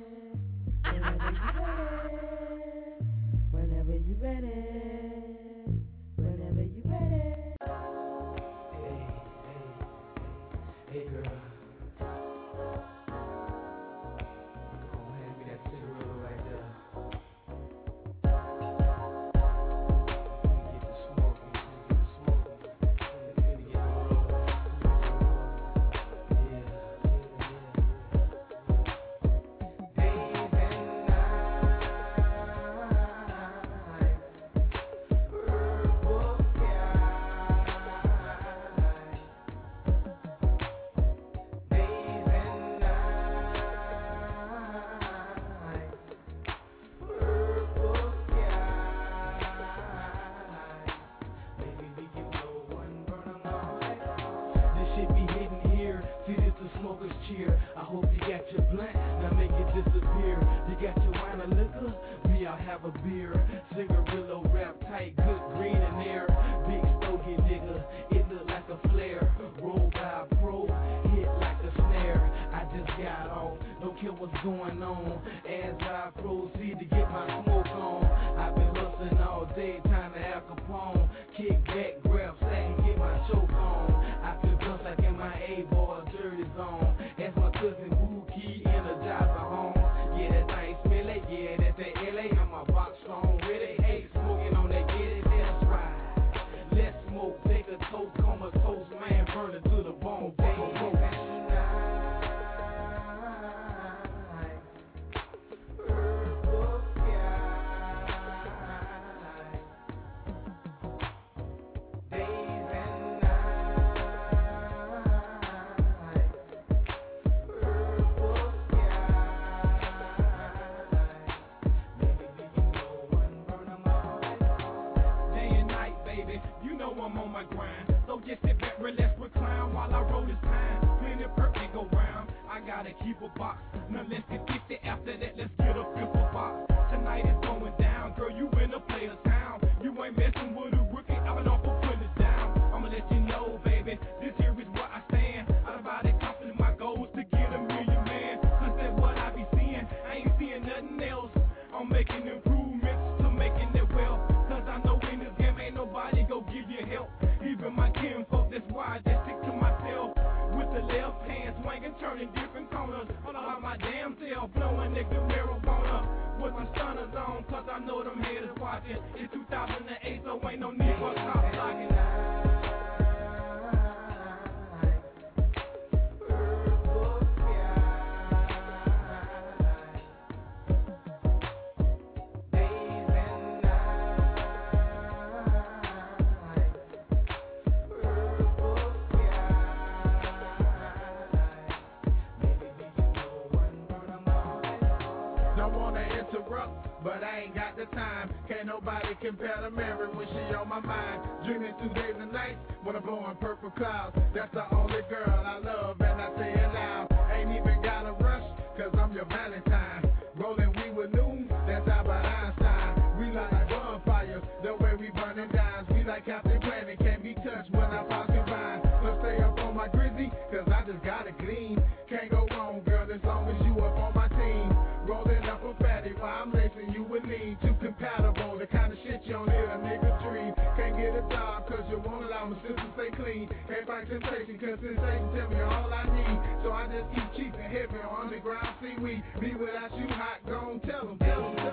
Whenever you ready, whenever you ready. Hey girl. Come on, hand me that cigarette right there. Get the smoking. but I ain't got the time. Can't nobody compare to Mary when she on my mind. Dreaming through days and nights when I'm blowing purple clouds. That's the only girl I love and I say it loud. Ain't even got a rush, cause I'm your Valentine. Rolling we with noon, that's Albert Einstein. We like bonfires, the way we burning dimes. We like Captain Planet, can't be touched when I pass you by. So stay up on my grizzy, cause I just gotta glean. Can't go wrong, girl, as long as you up on my team. Rolling up a fatty while I'm lacing you with lean. Too compatible to like temptation, cause sensation tell me all I need. So I just keep cheap and heavy on underground seaweed. Me without you hot, gon' tell them.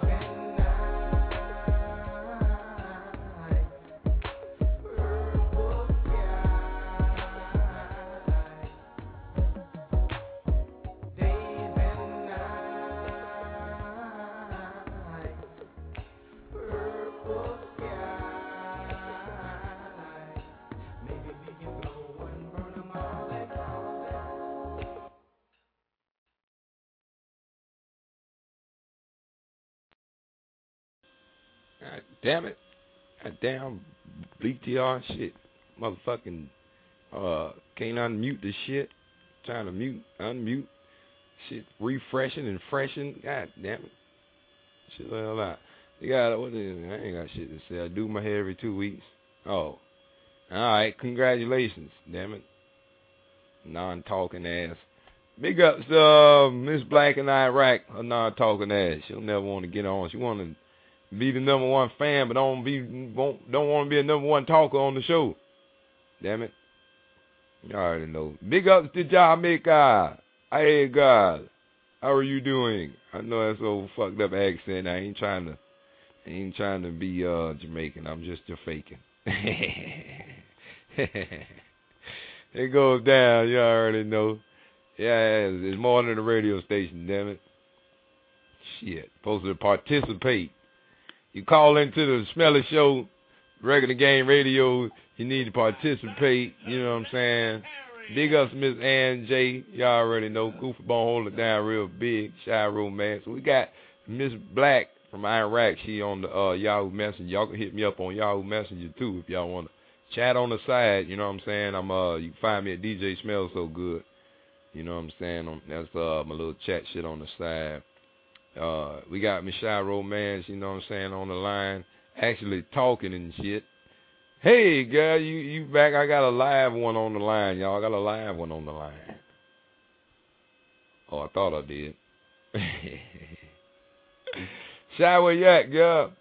God damn it. God damn BTR shit. Motherfucking can't unmute the shit. Trying to unmute. Shit refreshing and freshen. God damn it. Shit the hell out. You got what is it? I ain't got shit to say. I do my hair every 2 weeks. Oh. Alright, congratulations, damn it. Non-talking ass. Big ups Miss Black in Iraq, her non-talking ass. She'll never want to get on. She want to be the number one fan, but don't want to be a number one talker on the show. Damn it. You already know. Big ups to Jamaica. Hey guys, how are you doing? I know that's a fucked up accent. I ain't trying to be Jamaican. I'm just faking. It goes down. You already know. Yeah, it's more than a radio station. Damn it. Shit, supposed to participate. You call into the Smelly Show, regular game radio, you need to participate, you know what I'm saying? Big ups Miss Ann J, y'all already know, Goofy Bone hold it down real big, Shy Romance. So we got Miss Black from Iraq, she on the Yahoo Messenger. Y'all can hit me up on Yahoo Messenger too if y'all want to chat on the side, you know what I'm saying? You can find me at DJ Smells So Good, you know what I'm saying? That's my little chat shit on the side. We got Michelle Romance, you know what I'm saying, on the line, actually talking and shit. Hey, girl, you back? I got a live one on the line, y'all. I got a live one on the line. Oh, I thought I did. Shy, where you at, girl?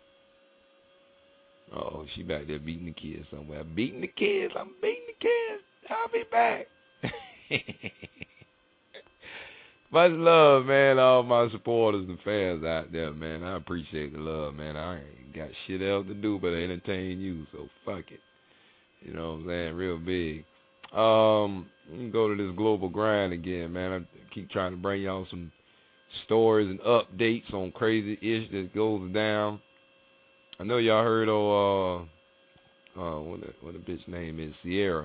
Oh, she back there beating the kids somewhere. Beating the kids. I'm beating the kids. I'll be back. Much love, man, all my supporters and fans out there, man. I appreciate the love, man. I ain't got shit else to do but entertain you, so fuck it. You know what I'm saying? Real big. Let me go to this global grind again, man. I keep trying to bring y'all some stories and updates on crazy ish that goes down. I know y'all heard what the bitch name is, Sierra.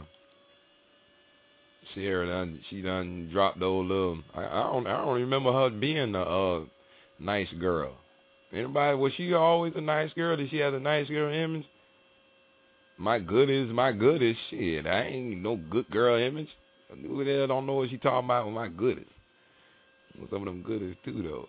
She done dropped the old little. I don't remember her being a nice girl. Anybody? Was she always a nice girl? Did she have a nice girl image? My goodest. Shit, I ain't no good girl image. Who the hell don't know what she talking about with my goodest? Some of them goodies too, though.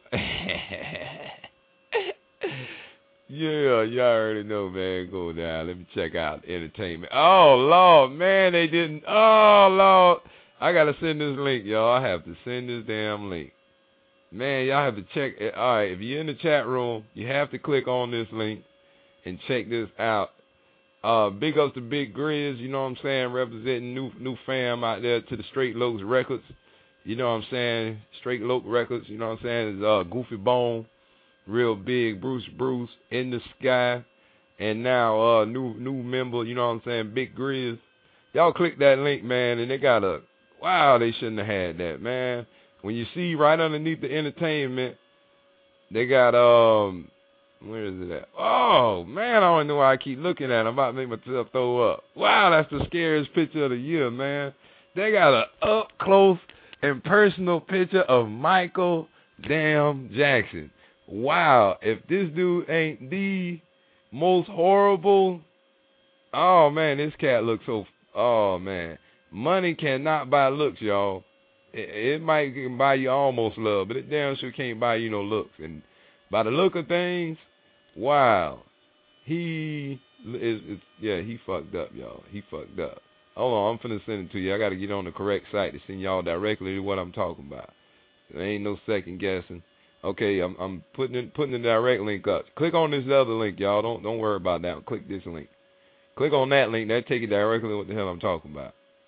Yeah, y'all already know, man. Go down. Let me check out entertainment. Oh, Lord, man, they didn't. Oh, Lord. I got to send this link, y'all. I have to send this damn link. Man, y'all have to check it. All right, if you're in the chat room, you have to click on this link and check this out. Big ups to Big Grizz, you know what I'm saying, representing new fam out there to the Straight Lokes Records. You know what I'm saying? Straight Loke Records, you know what I'm saying? It's Goofy Bone. Real big, Bruce, In the Sky, and now new member, you know what I'm saying, Big Grizz. Y'all click that link, man, and they got wow, they shouldn't have had that, man. When you see right underneath the entertainment, they got, where is it at? Oh, man, I don't know why I keep looking at it. I'm about to make myself throw up. Wow, that's the scariest picture of the year, man. They got an up-close and personal picture of Michael damn Jackson. Wow, if this dude ain't the most horrible, oh man, this cat looks so, oh man, money cannot buy looks, y'all. It might can buy you almost love, but it damn sure can't buy you no looks. And by the look of things, wow, he fucked up, y'all. He fucked up. Hold on, I'm finna send it to you. I gotta get on the correct site to send y'all directly to what I'm talking about. There ain't no second guessing. Okay, I'm putting the direct link up. Click on this other link, y'all. Don't worry about that. Click this link. Click on that link. That take you directly to what the hell I'm talking about.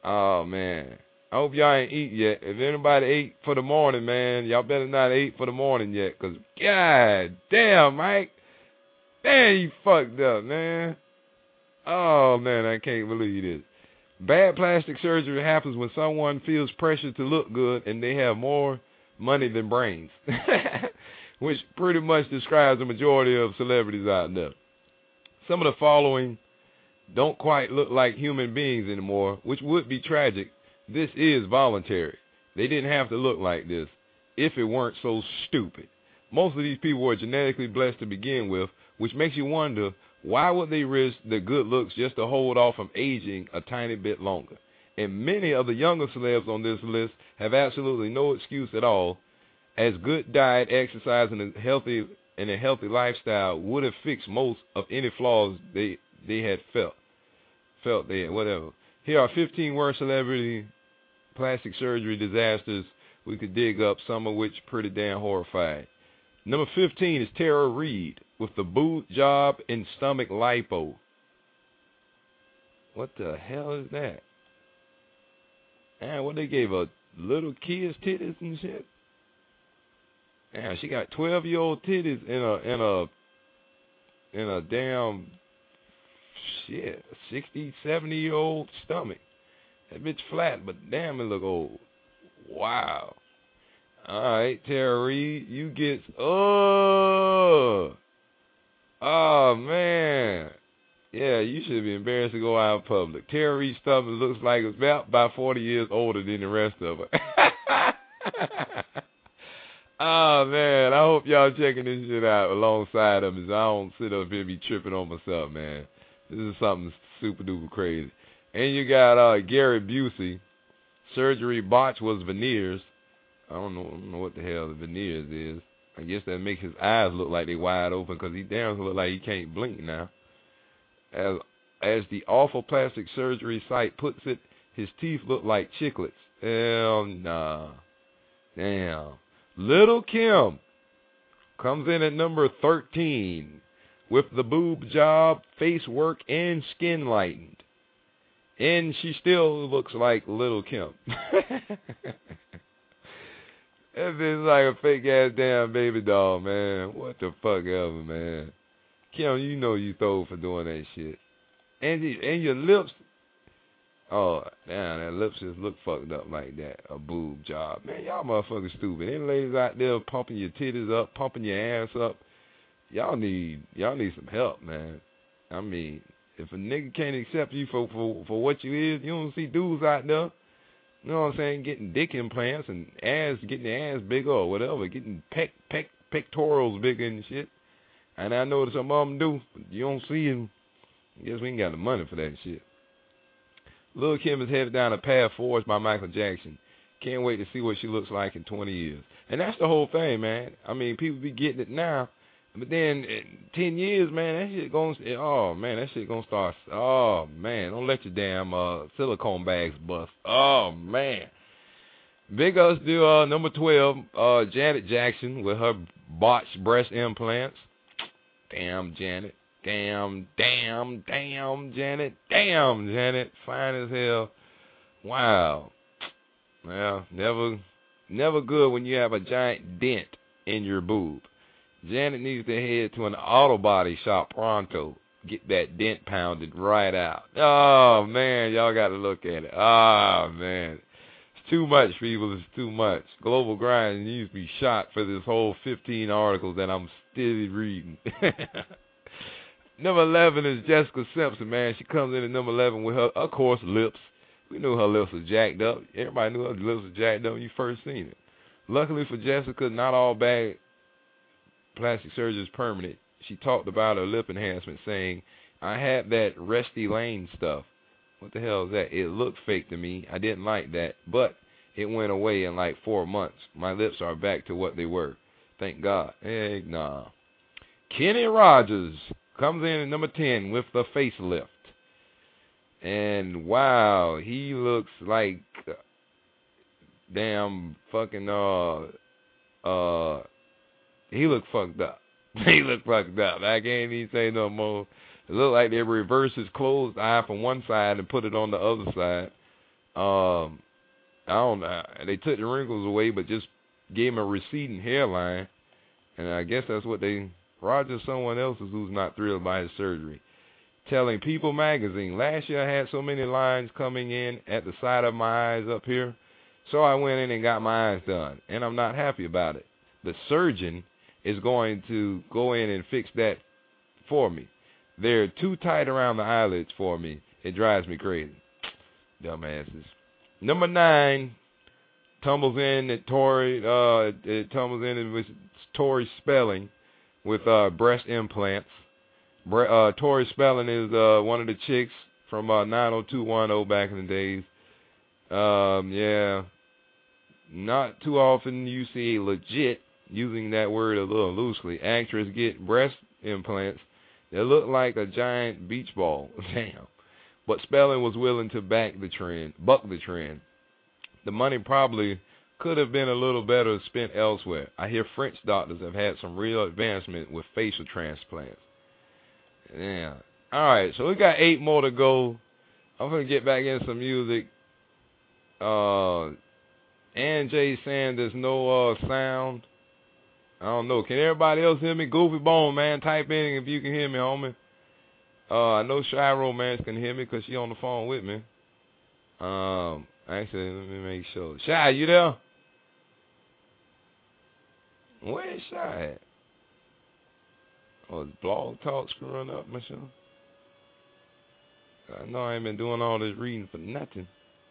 Oh, man. I hope y'all ain't eat yet. If anybody ate for the morning, man, y'all better not eat for the morning yet. Because, God damn, Mike. Damn, you fucked up, man. Oh, man, I can't believe this. Bad plastic surgery happens when someone feels pressure to look good and they have more money than brains, which pretty much describes the majority of celebrities out there. Some of the following don't quite look like human beings anymore, which would be tragic. This is voluntary. They didn't have to look like this if it weren't so stupid. Most of these people were genetically blessed to begin with, which makes you wonder, why would they risk their good looks just to hold off from aging a tiny bit longer? And many of the younger celebs on this list have absolutely no excuse at all, as good diet, exercise, and a healthy lifestyle would have fixed most of any flaws they had felt they had, whatever. Here are 15 worst celebrity plastic surgery disasters we could dig up, some of which pretty damn horrifying. Number 15 is Tara Reid with the boob job and stomach lipo. What the hell is that? Man, what they gave her little kids titties and shit? Man, she got 12-year-old titties in a damn shit 60, 70-year-old stomach. That bitch flat, but damn, it look old. Wow. All right, Tara Reid, you get oh man, yeah, you should be embarrassed to go out in public. Tara Reid's stomach looks like it's about 40 years older than the rest of her. Oh man, I hope y'all checking this shit out alongside of me, so I don't sit up here and be tripping on myself, man. This is something super duper crazy. And you got Gary Busey. Surgery botch was veneers. I don't know what the hell the veneers is. I guess that makes his eyes look like they wide open because he damn look like he can't blink now. As the awful plastic surgery site puts it, his teeth look like chiclets. Hell nah. Damn. Lil' Kim comes in at number 13 with the boob job, face work, and skin lightened. And she still looks like Lil' Kim. That bitch like a fake-ass damn baby doll, man. What the fuck ever, man. Kim, you know you throw for doing that shit. And your lips, oh, damn, that lips just look fucked up like that. A boob job. Man, y'all motherfuckers stupid. Any ladies out there pumping your titties up, pumping your ass up, y'all need some help, man. I mean, if a nigga can't accept you for what you is, you don't see dudes out there, you know what I'm saying, getting dick implants and getting their ass bigger or whatever, getting pectorals bigger and shit. And I know that some of them do, but you don't see them. I guess we ain't got the money for that shit. Lil' Kim is headed down a path forged by Michael Jackson. Can't wait to see what she looks like in 20 years. And that's the whole thing, man. I mean, people be getting it now, but then in 10 years, man, that shit gonna start. Oh, man, don't let your damn silicone bags bust. Oh, man. Big ups to number 12, Janet Jackson with her botched breast implants. Damn, Janet. Damn, Janet. Damn, Janet. Fine as hell. Wow. Well, never good when you have a giant dent in your boob. Janet needs to head to an auto body shop pronto. Get that dent pounded right out. Oh, man, y'all got to look at it. Oh, man. It's too much, people. It's too much. Global Grind needs to be shot for this whole 15 articles that I'm still reading. Number 11 is Jessica Simpson, man. She comes in at number 11 with her, of course, lips. We knew her lips were jacked up. Everybody knew her lips were jacked up when you first seen it. Luckily for Jessica, not all bad plastic surgery is permanent. She talked about her lip enhancement, saying, I had that Rusty Lane stuff. What the hell is that? It looked fake to me. I didn't like that, but it went away in like 4 months. My lips are back to what they were. Thank God. Hey, nah. Kenny Rogers comes in at number 10 with the facelift. And wow, he looks like damn fucking he looked fucked up. He looked fucked up. I can't even say no more. It looked like they reversed his closed eye from one side and put it on the other side. I don't know. They took the wrinkles away, but just gave him a receding hairline. And I guess that's what Roger, someone else who's not thrilled by his surgery, telling People magazine, last year I had so many lines coming in at the side of my eyes up here, so I went in and got my eyes done, and I'm not happy about it. The surgeon is going to go in and fix that for me. They're too tight around the eyelids for me. It drives me crazy. Dumbasses. Number 9 tumbles in with Tori Spelling with breast implants. Tori Spelling is one of the chicks from 90210 back in the days. Yeah, not too often you see a legit, using that word a little loosely, actress get breast implants that look like a giant beach ball. Damn. But Spelling was willing to buck the trend. The money probably could have been a little better spent elsewhere. I hear French doctors have had some real advancement with facial transplants. Yeah. All right, so we got 8 more to go. I'm going to get back into some music. Ann J saying there's no sound. I don't know. Can everybody else hear me? Goofy Bone, man, type in if you can hear me, homie. I know Shy Romance can hear me because she on the phone with me. Actually, let me make sure. Shy, you there? Where is Shy at? Oh, is Blog Talk screwing up, Michelle? I know I ain't been doing all this reading for nothing.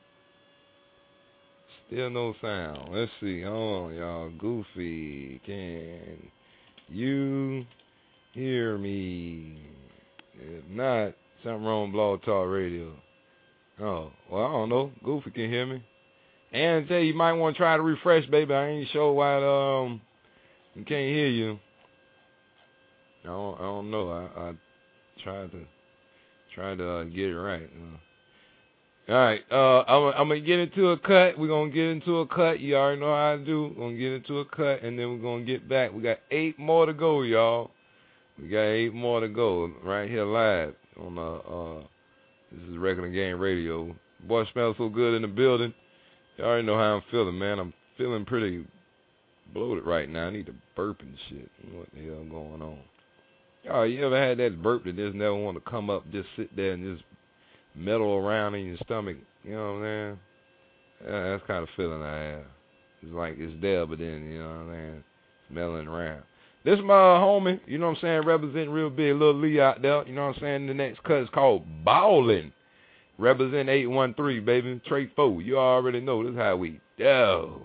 Still no sound. Let's see. Hold on, y'all. Goofy, can you hear me? If not, something wrong with Blog Talk Radio. Oh, well, I don't know. Goofy can hear me. And Jay, you might want to try to refresh, baby. I ain't sure why you can't hear you. I don't know. I tried to get it right. All right. I'm gonna get into a cut. We're gonna get into a cut. You already know how I do. We're gonna get into a cut, and then we're gonna get back. We got 8 more to go, y'all. We got 8 more to go right here live on this is Regular Game Radio. Boy, smells so good in the building. You already know how I'm feeling, man. I'm feeling pretty bloated right now. I need to burp and shit. What the hell going on? Oh, you ever had that burp that just never want to come up, just sit there and just meddle around in your stomach? You know what I'm saying? Yeah, that's the kind of feeling I have. It's like it's there, but then, you know what I'm saying, smelling around. This is my homie, you know what I'm saying, representing real big, little Lee out there. You know what I'm saying? The next cut is called Ballin'. Represent 813, baby. Trey 4. You already know this is how we do.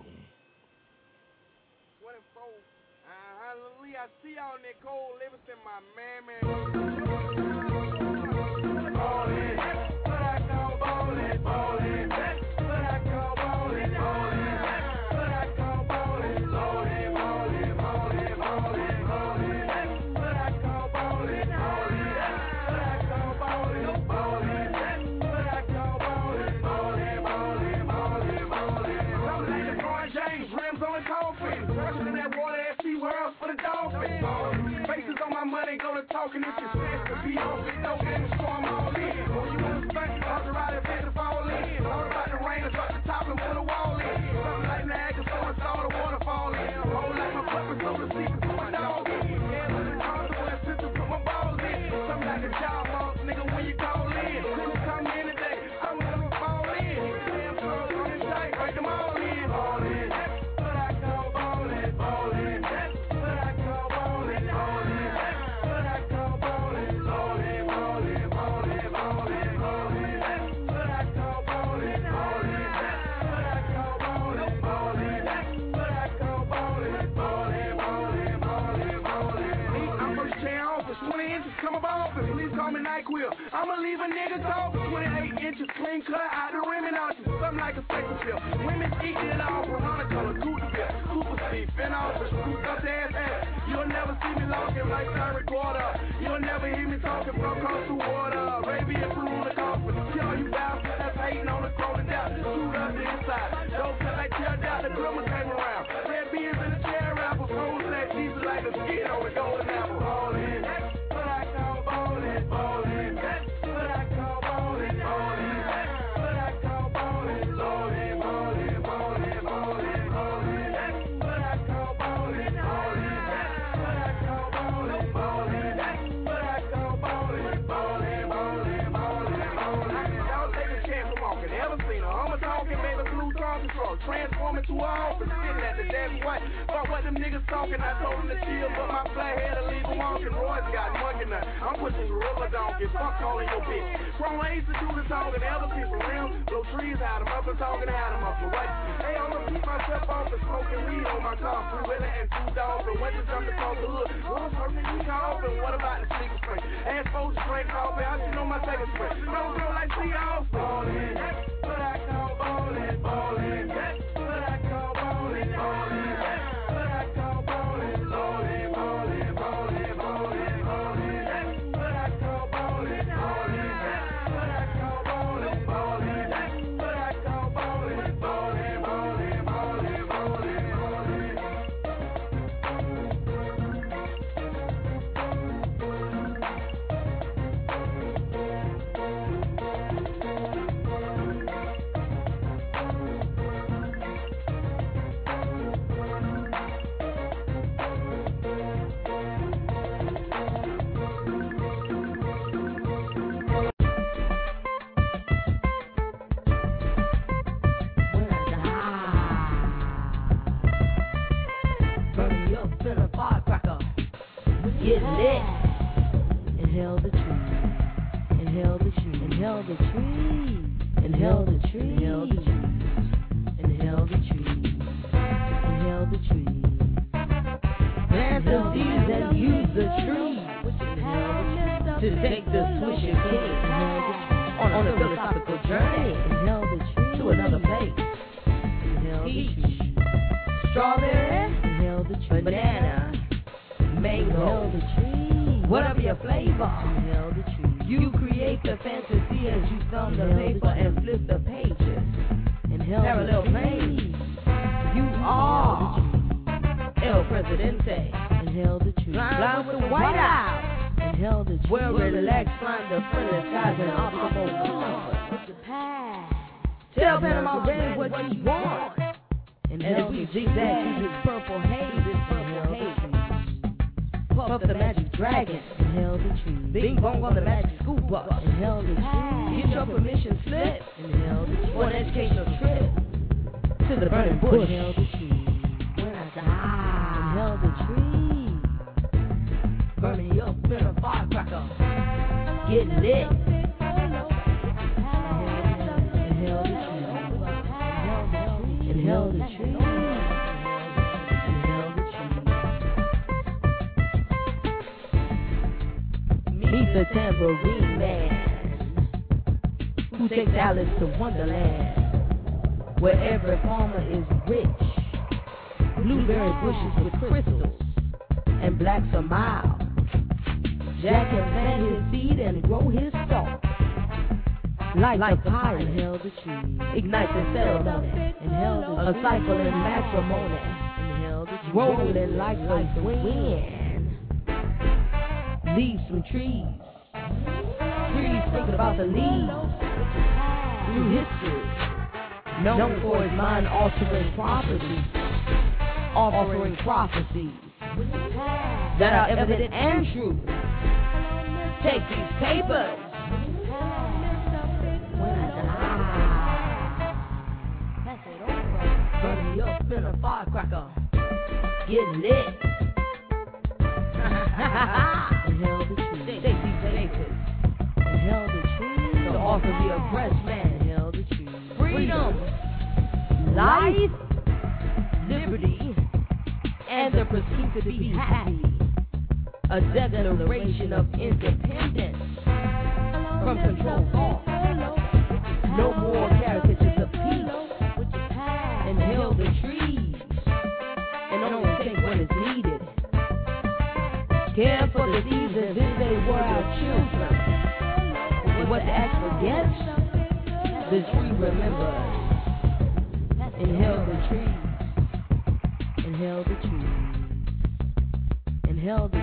24. Hallelujah. I see y'all in that cold Livingston, my man. Ballin'. What I call ballin', ballin'. What I call ballin', ballin'. What I call ballin', ballin', ballin', ballin', ballin', ballin'. What I call ballin', ballin'. What I call ballin', ballin'. What I call ballin', ballin', ballin', ballin', ballin'. Something like LeBron James, rims on the coffin. Surfing in that water, FC World for the Dolphins. Faces on my money, go to talking. It's your sense to be off it, no game, so I'm all in. Oh, you want to stunt, I'll to ride it, fit to fall in. All about the rain, it's up the top and put a wall in. Something like Niagara, so I saw the waterfall in. Roll like my puppet, so the secret to my dog in. Yeah, let it call the west, to put my balls in. Something like a job boss, nigga, when you call in. Couldn't come in today, I'm gonna fall in. Damn clothes on this shite, break them all in. All in, that's what I call ballin', ballin'. That's what I call ballin', ballin'. What I call ballin', ballin', ballin', ballin', ballin', ballin'. That's what I call ballin', ballin'. That's what I call ballin', ballin'. That's what I call ballin', ballin', ballin', ballin', ballin'. I'm first chair office, 20 inches, come up office. Please call me NyQuil. I'ma leave a nigga talk. 28 inches, clean cut, out the rim and out. Something like a second fill. Women eating it all, Verona color, Gucci bill. Super C, Phenol, scooped up the ass. You'll never see me locking like I recorder. You'll never hear me talking from across the water. Arabian Peru, the coffin. Tell you bastards that's hating on the golden down. Shoot up the inside. Don't feel like tear down, the grandma came around. Red beers in the chair, rapper, froze that Jesus like a skin on the golden apple. Ballin', that's what I call ballin', ballin'. That's what I call ballin', ballin'. That's what I call ballin', transforming to a office, sitting at the desk white. Fuck what them niggas talking, I told them to chill, but my flat head to leave them walking. Roy's got monkey now, I'm pushing gorilla donkeys, fuck calling your bitch. Grown ain't to do the talking, other people real. Blow trees out, I'm up and talking, out them up for what? Hey, I'm gonna keep myself off and smoking weed on my car. 2 Willie and 2 dogs, and went to jump the car to the hood. What's hurting me off, and what about the sneaker spray? Ass folks drink coffee, I should know my second spray. No real like see off. Ballin', that's what I call ballin', ballin', that's what I call ballin', ballin', that's what I call ballin', ballin', ballin', ballin', ballin', ballin', that's what I call ballin', ballin', that's what I call ballin', ballin', that's what I call ballin', ballin', ballin', ballin', ballin', ballin'. Get lit. Inhale the tree. Inhale the tree. Inhale the tree. Inhale the tree. Inhale the tree. Inhale the tree. Inhale the tree. Plant the seeds and use the tree to take the Swisher King on a philosophical journey. Inhale the tree to another place. Inhale the tree. Strawberry. Inhale the tree. Banana. Mango, the tree. Whatever your flavor, inhale the tree. You create the fantasy as you thumb the paper and flip the pages. Inhale parallel planes. You are El Presidente. Inhale the tree. Blind with the white eye. Inhale the tree. Well relaxed, find the friendly skies and optimal comfort. Tell Panama Red what you want. And as we zigzag through this purple haze, Puff the magic dragon, inhale the tree. Bing bong on the magic scoop up, inhale the tree. Get your permission slip, inhale the tree. For an educational trip to the burning bush, inhale the tree. When I die, inhale the tree. Burn me up in a firecracker, get lit. Inhale the tree. Inhale the tree. Meet the tambourine man who takes Alice to Wonderland, where every farmer is rich. Blueberry bushes with crystals and blacks are mild. Jack can plant his seed and grow his stalk. Light the fire, inhale the tree. Ignite the ceremony, inhale the tree. A cycle in matrimony, inhale the tree. Rolling like the wind. Leaves from trees. Trees thinking about the leaves. Through history, known for its mind-altering properties, offering prophecies that are evident and true. Take these papers. When I die, burn me up in a firecracker. Get lit. Inhale the tree. Take these papers. Inhale the tree. To offer the oppressed man. Inhale the tree. Freedom, life, liberty, and the pursuit to be happy. A declaration of independence from control off. No more caricatures of peace. Inhale the trees and only take what is needed. Care for the seeds as if they were our children. But what the act forgets, the tree remembers. Inhale the tree. Inhale the tree. Inhale the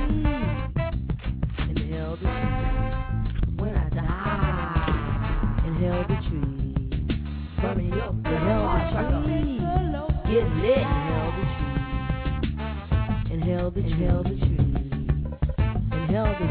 tree. Inhale the tree. When I die, inhale the tree. Burn me up. Inhale the tree. Get lit. Inhale the tree. Inhale the tree. Inhale the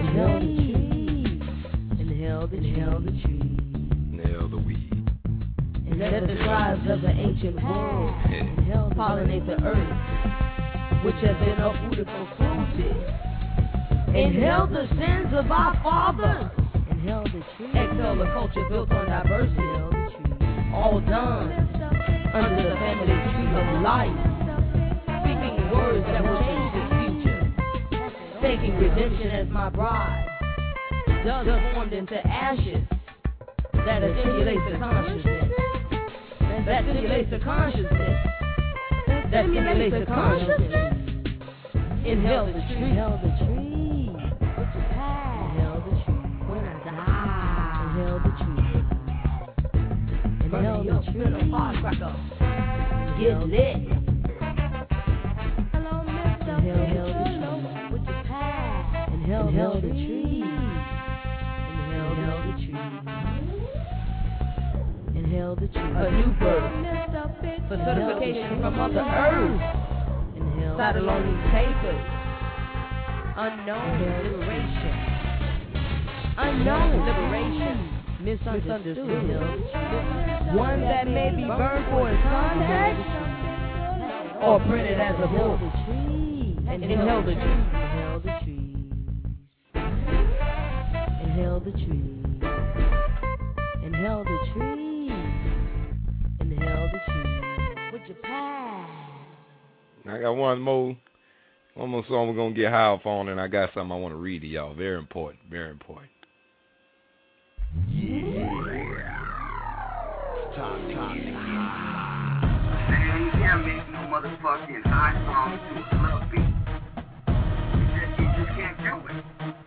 tree. Inhale the tree. Inhale the weed. And let the the tribes of the ancient world. Pollinate the earth, which has been uprooted for cruelty. Inhale the sins of our fathers. Inhale the tree. Exhale the culture built on diversity. All done under the family tree of life. Speaking words that will change the future. Taking redemption as my bride. Dust formed into ashes. That stimulates the consciousness. That stimulates the consciousness. That stimulates the consciousness. Inhale the tree. Inhale the tree. Inhale the tree. Inhale the tree. Inhale the tree. Firecracker. Get lit. Inhale the tree. Inhale the tree. Inhale the tree. Inhale the tree. A new birth. For certification from Mother Earth. Inhale. Settle on these papers. Unknown liberation. Unknown liberation. Misunderstood. One that may be burned for its context or printed as a book. Inhale the tree. Inhale the tree. Inhale the tree. Inhale the tree. Inhale the tree. With your pie. I got one more song we're gonna get high off on, and I got something I want to read to y'all. Very important. Very important. Yeah. Saying you can't make no motherfucking high song to a club beat. You just can't do it.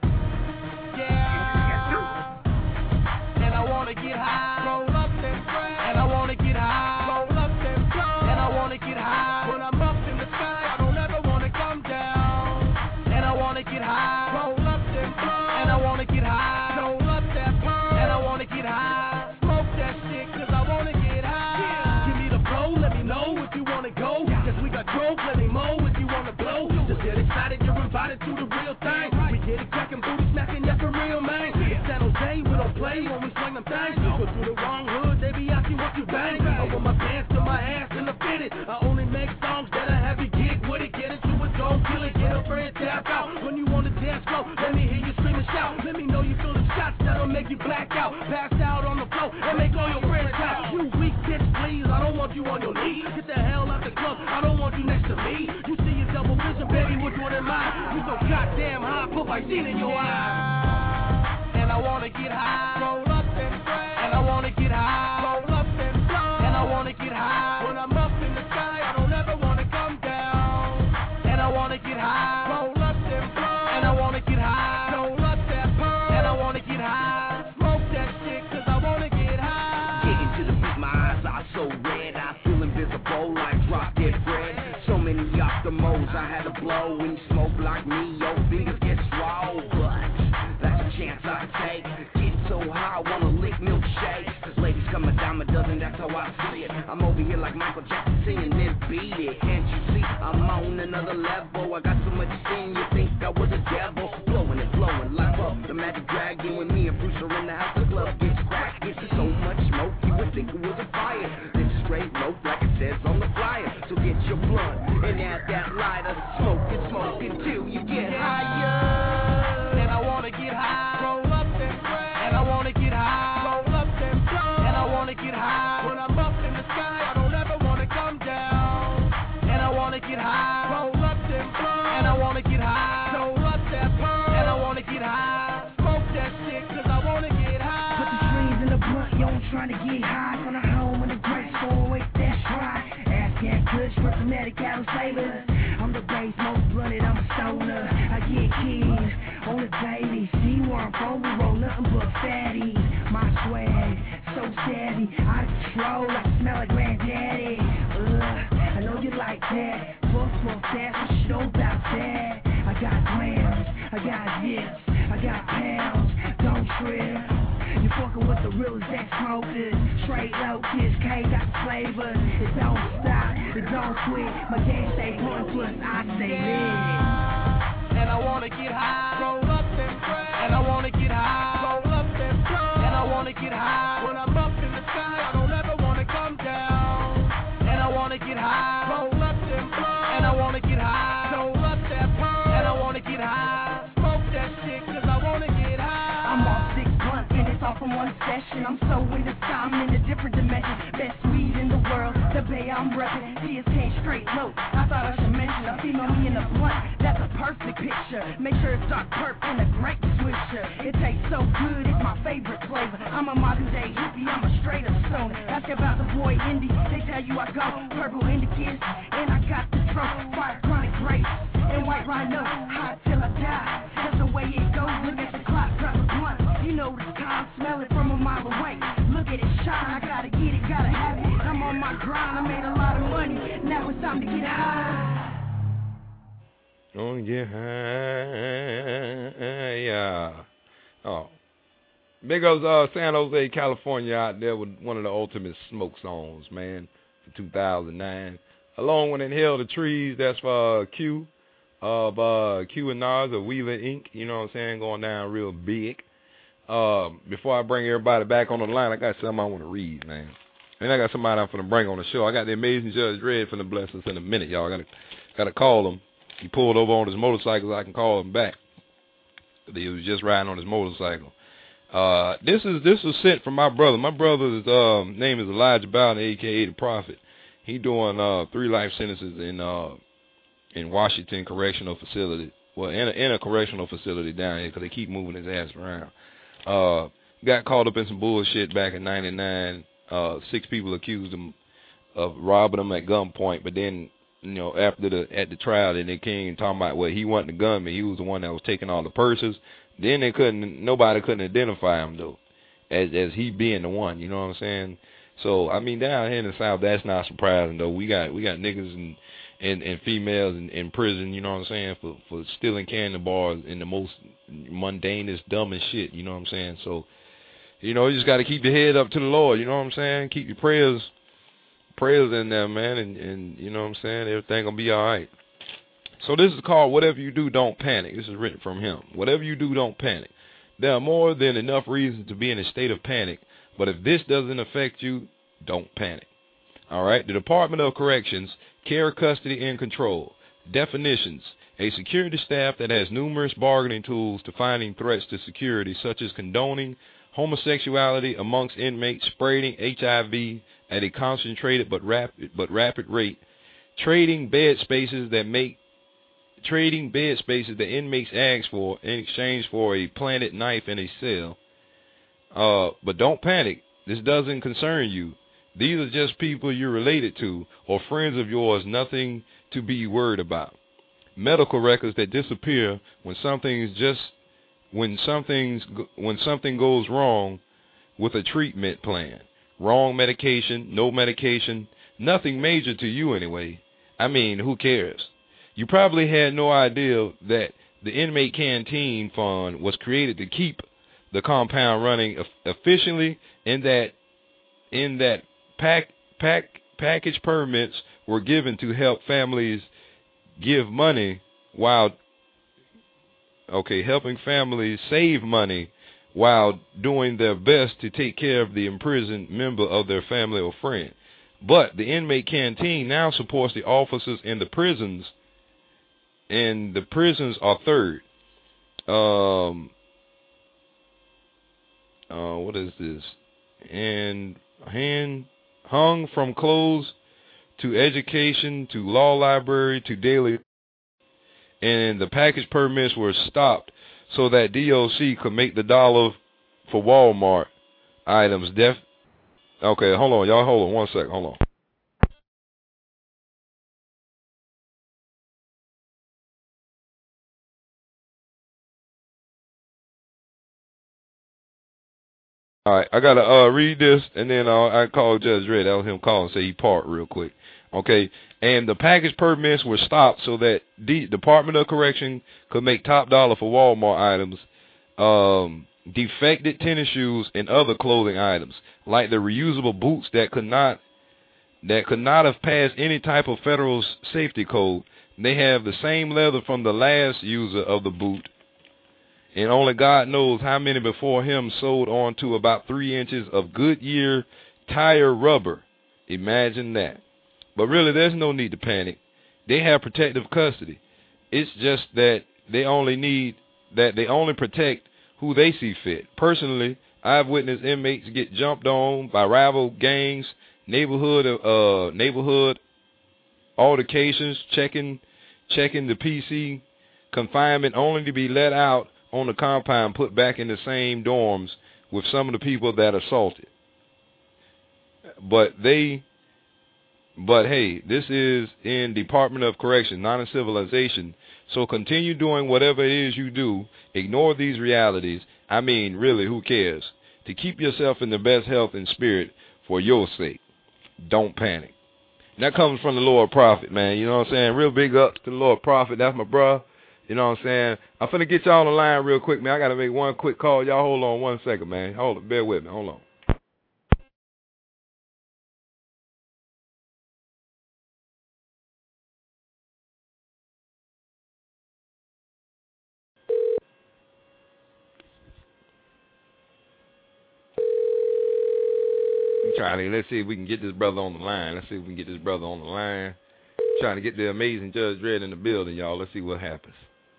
And I wanna get high, roll up and spray. And I wanna get high, roll up and blow. And I wanna get high, when I'm up in the sky, I don't ever wanna come down. And I wanna get high, roll up and blow. And I wanna get high, roll up that pump. And I wanna get high, smoke that shit, cause I wanna get high. Give me the blow, let me know if you wanna go. Cause we got dope, plenty more if you wanna blow. Just get excited, you're invited to the real thing. We get it crackin', booty smacking, that's a real man. It's San Jose, we don't play when we swing them things. Go through the wrong hood, they be asking what you bang. I want my pants to my ass and the fitted. I only make songs that I have you get with it. Get into it, don't kill it, get a friend, tap out. When you want to dance slow, let me hear you scream and shout. Let me know you feel the shots that'll make you black out. Pass out on the floor and make all your friends shout. You weak bitch, please, I don't want you on your knees. Get the hell out the club, I don't want you next to me. You see your double vision, baby, which one am I? You so goddamn high, put my shit in your eyes. And I wanna get high, roll up and spray. And I wanna get high, roll up and blow. And I wanna get high, when I'm up in the sky, I don't ever wanna come down. And I wanna get high, roll up and blow. And I wanna get high, roll up that pump. And I wanna get high, smoke that shit, cause I wanna get high. Getting to the beat, my eyes are so red. I feel invisible like drop dead bread. So many optimals I had to blow. When you smoke like me, your fingers get swole. But that's a chance I take. Get so high, I wanna lick milkshakes. Cause ladies come a dime a dozen, that's how I see it. I'm over here like Michael Jackson singing this beat it. Can't you see, I'm on another level. I got so much sin, you think I was a devil. Blowing and blowing like up the Magic Dragon. When me and Bruce are in the house, the club gets cracked. It's so much smoke, you would think it was a fire. This straight low like it says on the flyer. So get your blunt and add that lighter. Smoke until you get higher. And I wanna get high, roll up and spray. And I wanna get high, roll up and blow. And I wanna get high, when I'm up in the sky, I don't ever wanna come down. And I wanna get high, roll up and blow. And I wanna get high, roll up that pump. And I wanna get high, smoke that shit, cause I wanna get high. Put the strings in the blunt, yo, I'm trying to get high. Gonna home in the grass, go away, that's right. Afghan Kush, prismatic cattle flavors. I'm the base, most blunted, I'm a stoner. I get keys on the daily. See where I'm from, we roll nothing but fatties. My swag, so savvy, out of control, I smell like granddaddy. I know you like that. Fuck that, what you know about that? I got grams, I got zips, I got pounds, don't trip. You fucking with the realest that smokers. Straight low, kiss K got the flavor. It don't stop, it don't quit. My game stay point plus I stay lit. And I wanna get high, roll up and spray. And I wanna get high, roll up and blow. And I wanna get high, when I'm up in the sky, I don't ever wanna come down. from one session. I'm so into time in a different dimension. Best weed in the world, the bay I'm reppin'. TSK straight low, I thought I should mention. A female me in a blunt, that's a perfect picture. Make sure it's dark perp and a great swisher. It tastes so good, it's my favorite flavor. I'm a modern day hippie, I'm a straight up stoner. Ask about the boy Indy, they tell you I go purple indicators, and I got the trunk, fire chronic grapes, and white rhino, hot till I die. That's the way it goes, look at the clock, drop a blunt. You know the time, smell it from a mile away. Look at it shine, I gotta get it, gotta have it. I'm on my grind, I made a lot of money, now it's time to get high. Gonna get high, yeah. Oh. Big ups San Jose, California out there with one of the ultimate smoke songs, man, for 2009. Along with Inhale the Trees, that's for Q of Q and Nas of Wheeler Inc., you know what I'm saying, going down real big. Before I bring everybody back on the line, I got something I want to read, man. And I got somebody I'm going to bring on the show. I got the amazing Judge Dredd from the Blessings in a minute, y'all. I got to call him. He pulled over on his motorcycle so I can call him back. He was just riding on his motorcycle. This was sent from my brother. My brother's name is Elijah Bowden, a.k.a. The Prophet. He doing 3 life sentences in Washington Correctional Facility. Well, in a correctional facility down here because they keep moving his ass around. Got caught up in some bullshit back in '99. 6 people accused him of robbing him at gunpoint, but then, you know, at the trial, then they came talking about, well, he wasn't the gunman. He was the one that was taking all the purses. Then nobody couldn't identify him though, as he being the one. You know what I'm saying? So I mean, down here in the South, that's not surprising though. We got niggas and females in prison. You know what I'm saying, for stealing candy bars in the most mundanest, dumbest shit. You know what I'm saying? So, you know, you just got to keep your head up to the Lord. You know what I'm saying? Keep your prayers in there, man, and you know what I'm saying. Everything gonna be all right. So this is called Whatever You Do, Don't Panic. This is written from him. Whatever you do, don't panic. There are more than enough reasons to be in a state of panic, but if this doesn't affect you, don't panic. All right? The Department of Corrections, care, custody, and control. Definitions: a security staff that has numerous bargaining tools to finding threats to security, such as condoning homosexuality amongst inmates, spreading HIV at a concentrated but rapid rate, trading bed spaces that inmates ask for in exchange for a planted knife in a cell. But don't panic. This doesn't concern you. These are just people you're related to or friends of yours, nothing to be worried about. Medical records that disappear when something goes wrong with a treatment plan. Wrong medication, no medication, nothing major to you anyway. I mean, who cares? You probably had no idea that the inmate canteen fund was created to keep the compound running efficiently, and that package permits were given to help families give money helping families save money while doing their best to take care of the imprisoned member of their family or friend. But the inmate canteen now supports the officers in the prisons, and the prisons are third. What is this? And hung from clothes to education to law library to daily, and the package permits were stopped so that DOC could make the dollar for Walmart items. Okay, hold on, y'all. Hold on 1 second. Hold on. All right, I gotta read this, and then I call Judge Dredd. That was him calling and say he parked real quick. Okay, and the package permits were stopped so that the Department of Correction could make top dollar for Walmart items, defected tennis shoes, and other clothing items like the reusable boots that could not have passed any type of federal safety code. They have the same leather from the last user of the boot, and only God knows how many before him sold on to about 3 inches of Goodyear tire rubber. Imagine that. But really, there's no need to panic. They have protective custody. It's just that they only protect who they see fit. Personally, I've witnessed inmates get jumped on by rival gangs, neighborhood altercations, checking the PC confinement, only to be let out on the compound, put back in the same dorms with some of the people that assaulted. But hey, this is in Department of Correction, not in civilization. So continue doing whatever it is you do. Ignore these realities. I mean, really, who cares? To keep yourself in the best health and spirit for your sake. Don't panic. And that comes from the Lord Prophet, man. You know what I'm saying? Real big ups to the Lord Prophet. That's my bruh. You know what I'm saying? I'm finna get y'all on the line real quick, man. I gotta make one quick call. Y'all hold on 1 second, man. Hold on. Bear with me. Hold on. Let's see if we can get this brother on the line. Trying to get the amazing Judge Dredd in the building, y'all. Let's see what happens.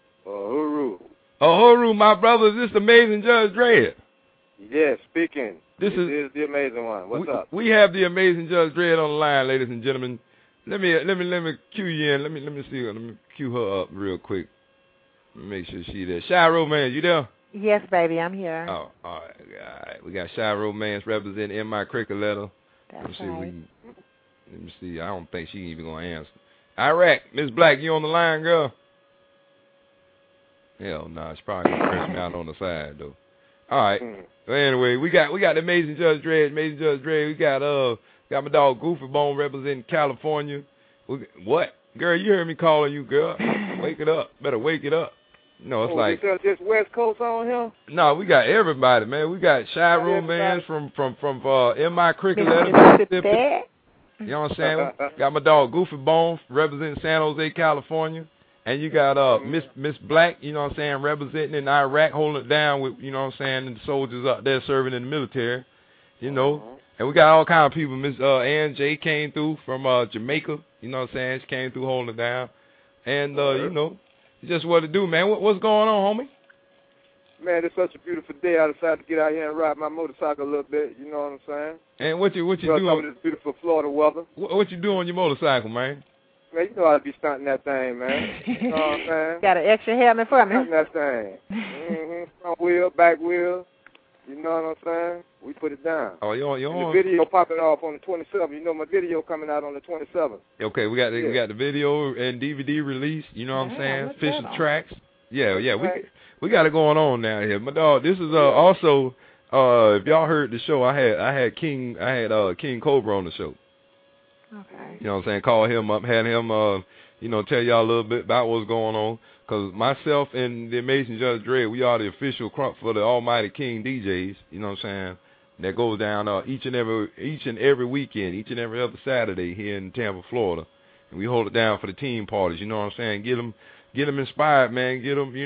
Hooroo, my brother. Is this the amazing Judge Dredd? Yes, speaking. This is the amazing one. What's up? We have the amazing Judge Dredd on the line, ladies and gentlemen. Let me cue you in. Let me see. Let me cue her up real quick. Make sure she's there. Shy Romance, you there? Yes, baby, I'm here. Oh, all right. We got Shy Romance representing in my cricket letter. That's right. Let me see. I don't think she even gonna answer. Iraq, Miss Black, you on the line, girl? Hell no, nah, she's probably gonna press me out on the side though. All right. Well, anyway, we got the amazing Judge Dredd. We got my dog Goofy Bone representing California. What, girl? You heard me calling you, girl. Wake it up. Better wake it up. No, it's like just West Coast on here. No, we got everybody, man. We got Shy Romance from in my cricket letter, Mississippi. You know what I'm saying? Got my dog Goofy Bone representing San Jose, California, and you got Miss Black. You know what I'm saying? Representing in Iraq, holding it down with the soldiers out there serving in the military. You know, and we got all kind of people. Miss Ann J came through from Jamaica. You know what I'm saying? She came through holding it down, and just what to do, man. What's going on, homie? Man, it's such a beautiful day. I decided to get out here and ride my motorcycle a little bit. You know what I'm saying? And what you doing? Some of this beautiful Florida weather. What you doing on your motorcycle, man? Man, you know how to be stunting that thing, man. You know what I'm saying? Got an extra helmet for me. Stunting that thing. Front wheel, back wheel. You know what I'm saying? We put it down. Oh, you on? The video popping off on the 27th. You know my video coming out on the 27th. Okay, we got the video and DVD release. You know what I'm saying? Official tracks. Yeah. We got it going on now here. My dog. This is also if y'all heard the show, I had King Cobra on the show. Okay. You know what I'm saying? Call him up, had him tell y'all a little bit about what's going on. Because myself and the amazing Judge Dredd, we are the official crop for the Almighty King DJs, you know what I'm saying? That goes down each and every weekend, each and every other Saturday here in Tampa, Florida. And we hold it down for the team parties, you know what I'm saying? Get them inspired, man. Get them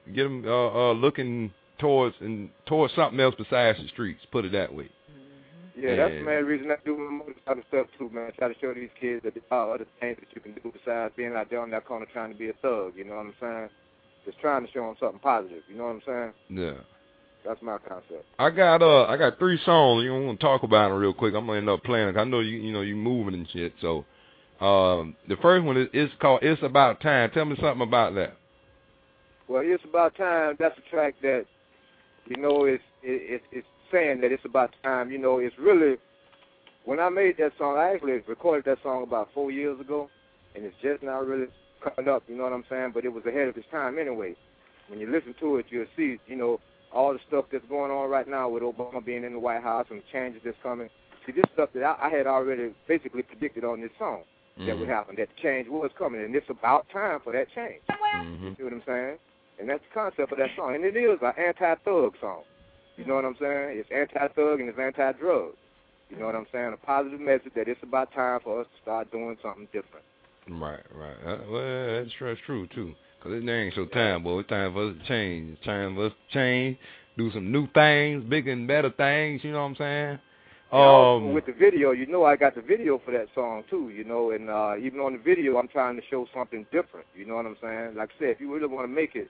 looking towards something else besides the streets, put it that way. Yeah, that's the main reason I do my motorcycle stuff too, man. Try to show these kids that there are other things that you can do besides being out there on that corner trying to be a thug, you know what I'm saying? Just trying to show them something positive, you know what I'm saying? Yeah. That's my concept. I got 3 songs. You want to talk about them real quick? I'm gonna end up playing. I know you moving and shit. So, the first one is called "It's About Time." Tell me something about that. Well, "It's About Time." That's a track that it's saying that it's about time. It's really, when I made that song, I actually recorded that song about 4 years ago, and it's just now really coming up. You know what I'm saying? But it was ahead of its time anyway. When you listen to it, you'll see, all the stuff that's going on right now with Obama being in the White House and the changes that's coming. See, this stuff that I had already basically predicted on this song that would happen, that the change was coming, and it's about time for that change. You see what I'm saying? And that's the concept of that song. And it is an anti-thug song. You know what I'm saying? It's anti-thug and it's anti-drug. You know what I'm saying? A positive message that it's about time for us to start doing something different. Right. Well, that's true, too. Because it ain't so time, boy. It's time for us to change. It's time for us to change, do some new things, bigger and better things, you know what I'm saying? With the video, I got the video for that song, too, and even on the video, I'm trying to show something different. You know what I'm saying? Like I said, if you really want to make it,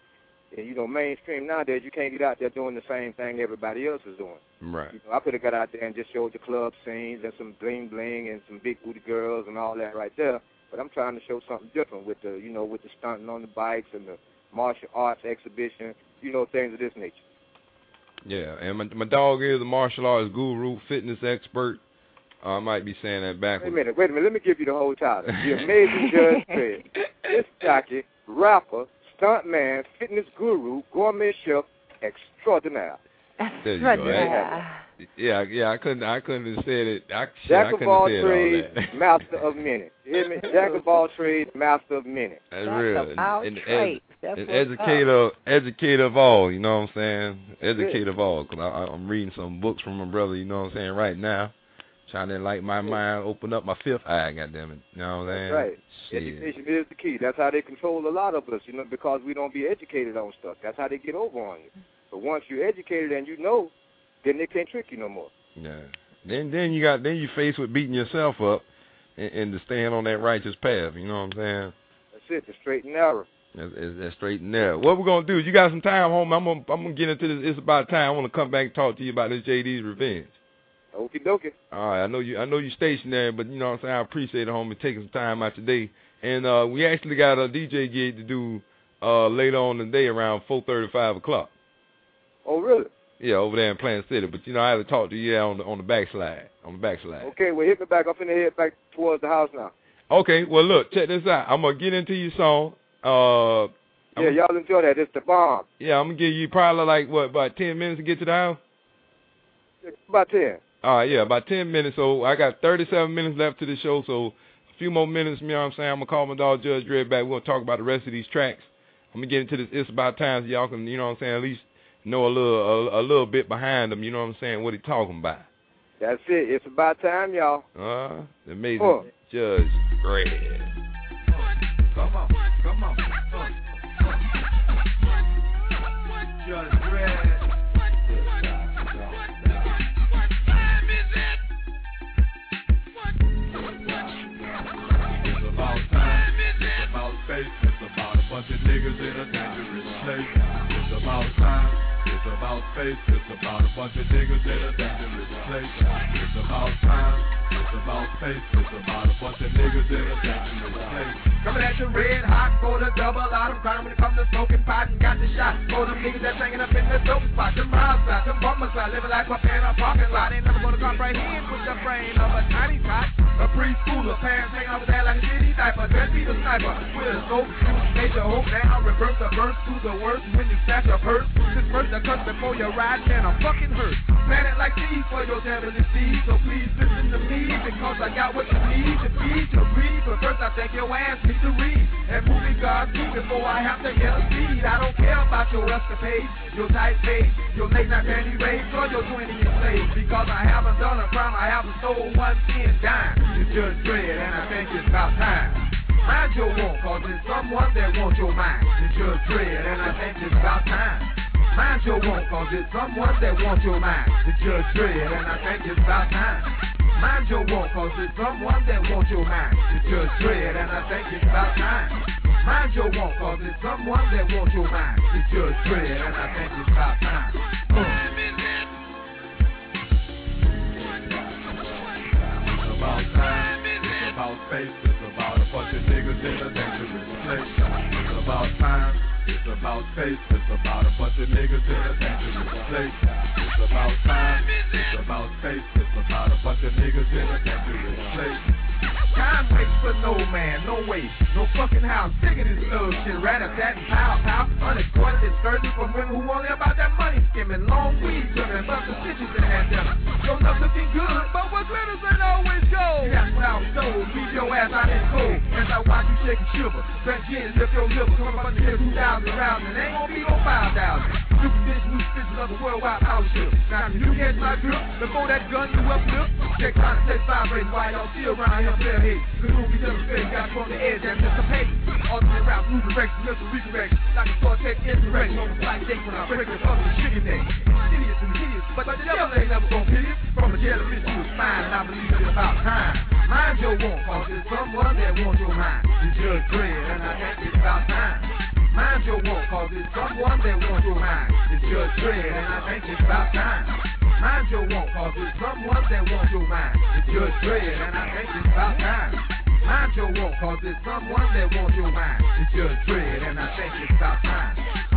And, you know, mainstream nowadays, you can't get out there doing the same thing everybody else is doing. Right. You know, I could have got out there and just showed the club scenes and some bling-bling and some big booty girls and all that right there. But I'm trying to show something different with the, you know, with the stunting on the bikes and the martial arts exhibition, you know, things of this nature. Yeah, and my dog is a martial arts guru, fitness expert. I might be saying that backwards. Wait a minute. Let me give you the whole title. The Amazing Judge Dredd, disc jockey, rapper, stuntman, fitness guru, gourmet chef, extraordinaire. There you go. Yeah, I couldn't have said it. Jack of all trades, master of many. You hear me? Jack of all trades, master of many. That's real. And educator of all, you know what I'm saying? Educator of all, because I'm reading some books from my brother, you know what I'm saying, right now. Trying to enlighten my mind, open up my fifth eye, goddammit. You know what I'm saying? That's right. Shit. Education is the key. That's how they control a lot of us, you know, because we don't be educated on stuff. That's how they get over on you. But once you're educated and you know, then they can't trick you no more. Yeah. Then you faced with beating yourself up and to stand on that righteous path. You know what I'm saying? That's it. The straight and narrow. That's straight and narrow. What we're gonna do? You got some time, homie? I'm gonna get into this. It's about time. I want to come back and talk to you about this JD's Revenge. Okie dokie. All right. I know you stationary, but you know what I'm saying. I appreciate it, homie, taking some time out today. And we actually got a DJ gig to do later on in the day around 4:30, 5 o'clock. Oh, really? Yeah, over there in Plant City. But, you know, I had to talk to you on the backslide. Okay, well, hit me back. I'm finna head back towards the house now. Okay, well, look, check this out. I'm going to get into your song. Y'all enjoy that. It's the bomb. Yeah, I'm going to give you probably, about 10 minutes to get to the house? About 10. All right, yeah, about 10 minutes. So I got 37 minutes left to the show, so a few more minutes, you know what I'm saying? I'm going to call my dog Judge Dredd back. We're going to talk about the rest of these tracks. I'm going to get into this It's About Time so y'all can, you know what I'm saying, at least know a little bit behind them, you know what I'm saying, what he talking about. That's it. It's about time, y'all. The Amazing Judge Dredd. Come on. Judge Dredd. It's about time. It's about space. It's about a bunch of niggas in a dangerous place. It's about time. It's about space, it's about a bunch of niggas in a dangerous place. It's about time, it's about space, it's about a bunch of niggas in a dangerous place. Coming at you red hot, for the double out of crime when it comes to smoking pot and got the shot. For them niggas that's hanging up in the dope spot, them miles out, them bummers out, living like up in a parking lot. Ain't never gonna comprehend with the brain of a tiny tot. A preschooler, parents hanging out with that like a shitty diaper. Dress be the sniper, with a scope, shoot, major hope down, reverse the verse to the worst when you stack a purse. This verse the cuss before you ride, man, I'm fucking hurt. Planet like seeds for your devil and seed, so please listen to me, because I got what you need to feed, to breathe. But first I think your ass needs to read, and moving God's feet before I have to get a seed. I don't care about your escapades, your tight face, your late night panty raids, or your 20-year slaves, because I haven't done a crime, I haven't stole 1 cent dime. It's Judge Dredd, and I think it's about time. Mind your want, cause there's someone that wants your mind. It's Judge Dredd, and I think it's about time. Mind your want, cause there's someone that wants your mind. It's Judge Dredd, and I think it's about time. Mind your want, cause there's someone that wants your mind. It's Judge Dredd, and I think it's about time. Mind your want, cause there's someone that wants your mind. It's Judge Dredd, and I think it's about time. It's about time, it's about space, it's about a bunch of niggas in a dangerous place. It's about time, it's about space, it's about a bunch of niggas in a dangerous place. It's about time, it's about space, it's about a bunch of niggas in a dangerous place. Time waits for no man, no way, no fucking how. Sick of this thug shit, rat-a-tat and pow-pow. Unexploited discouragement from women who only about that money skimming. Long weed trimming, but the stitches in that devil. Your love looking good, but what glitters ain't always gold. That's what I was told, leave your ass out in cold. As I watch you shake and shiver, bet gin, lift your liver. Come up under here 2,000 rounds, and ain't gonna be no 5,000. Stupid bitch, new stitches of a worldwide power ship. Now if you catch my grip, before that gun you uplift, check trying to take vibrating while y'all still around here fair hate. The movie doesn't fit, got from the edge, that's just a pay. Alternate route, new direction, just a redirect. Like a Cortex insurrection on the flight date when I break this ugly chicken neck. Idiots and hideous, but the devil ain't never gonna pity us. From a jelly bitch to a spine, and I believe it's about time. Mind your want, cause there's someone that wants your mind. It's Judge Dredd, and I think it's about time. Mind your walk, cause it's someone that wants your mind. It's Judge Dredd, and I think it's about time. Mind your walk, cause it's someone that wants your mind. It's Judge Dredd, and I think it's about time. Mind your walk, cause it's someone that wants your mind. It's Judge Dredd, and I think it's about time.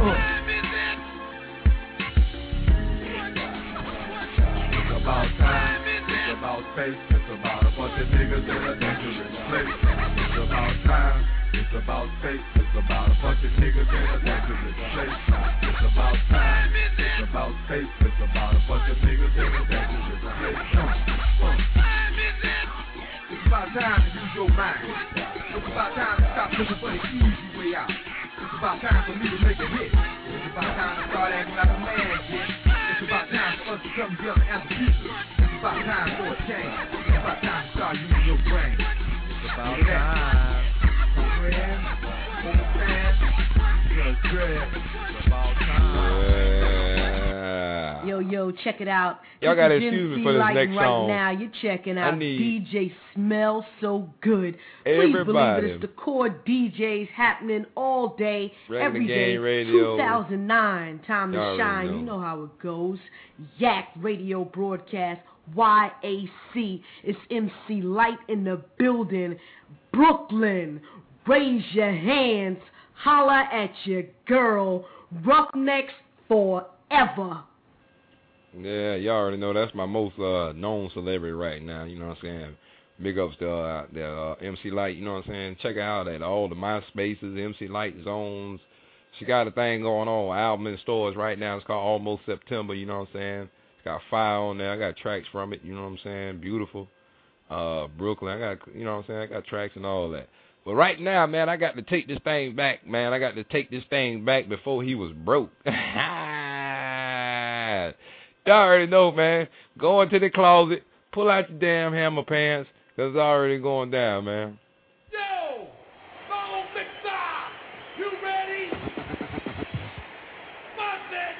It's about time, it's about space, it's about a bunch of niggas in a dangerous place. It's about time, it's about space, it's about a bunch of niggas in a dangerous place. It's about time, it's about space, it's about a bunch of niggas in a dangerous place. It's about time to use your mind. It's about time to stop looking for the easy way out. It's about time for me to make a hit. It's about time to start acting like a man again. It's about time for us to come together as a people. It's about time for a change. It's about time to start using your brain. It's about time. Friends, understand? Judge Dredd. It's about time. Yo, check it out. Y'all gotta excuse me for this next song. Right now, you're checking out DJ Smell So Good. Everybody. Please believe it, it's the core DJs happening all day, every day. Radio. 2009, time to shine. You know how it goes. Yak Radio broadcast, YAC. It's MC Light in the building. Brooklyn, raise your hands, holla at your girl. Roughnecks forever. Yeah, y'all already know that's my most known celebrity right now. You know what I'm saying? Big ups to MC Light. You know what I'm saying? Check her out at all the MySpaces, MC Light zones. She got a thing going on, album in stores right now. It's called Almost September. You know what I'm saying? It's got fire on there. I got tracks from it. You know what I'm saying? Beautiful. Brooklyn. I got, you know what I'm saying? I got tracks and all that. But right now, man, I got to take this thing back, man. I got to take this thing back before he was broke. Y'all already know, man. Go into the closet, pull out your damn hammer pants, because it's already going down, man. Yo! Phone mixer! You ready? Bust it!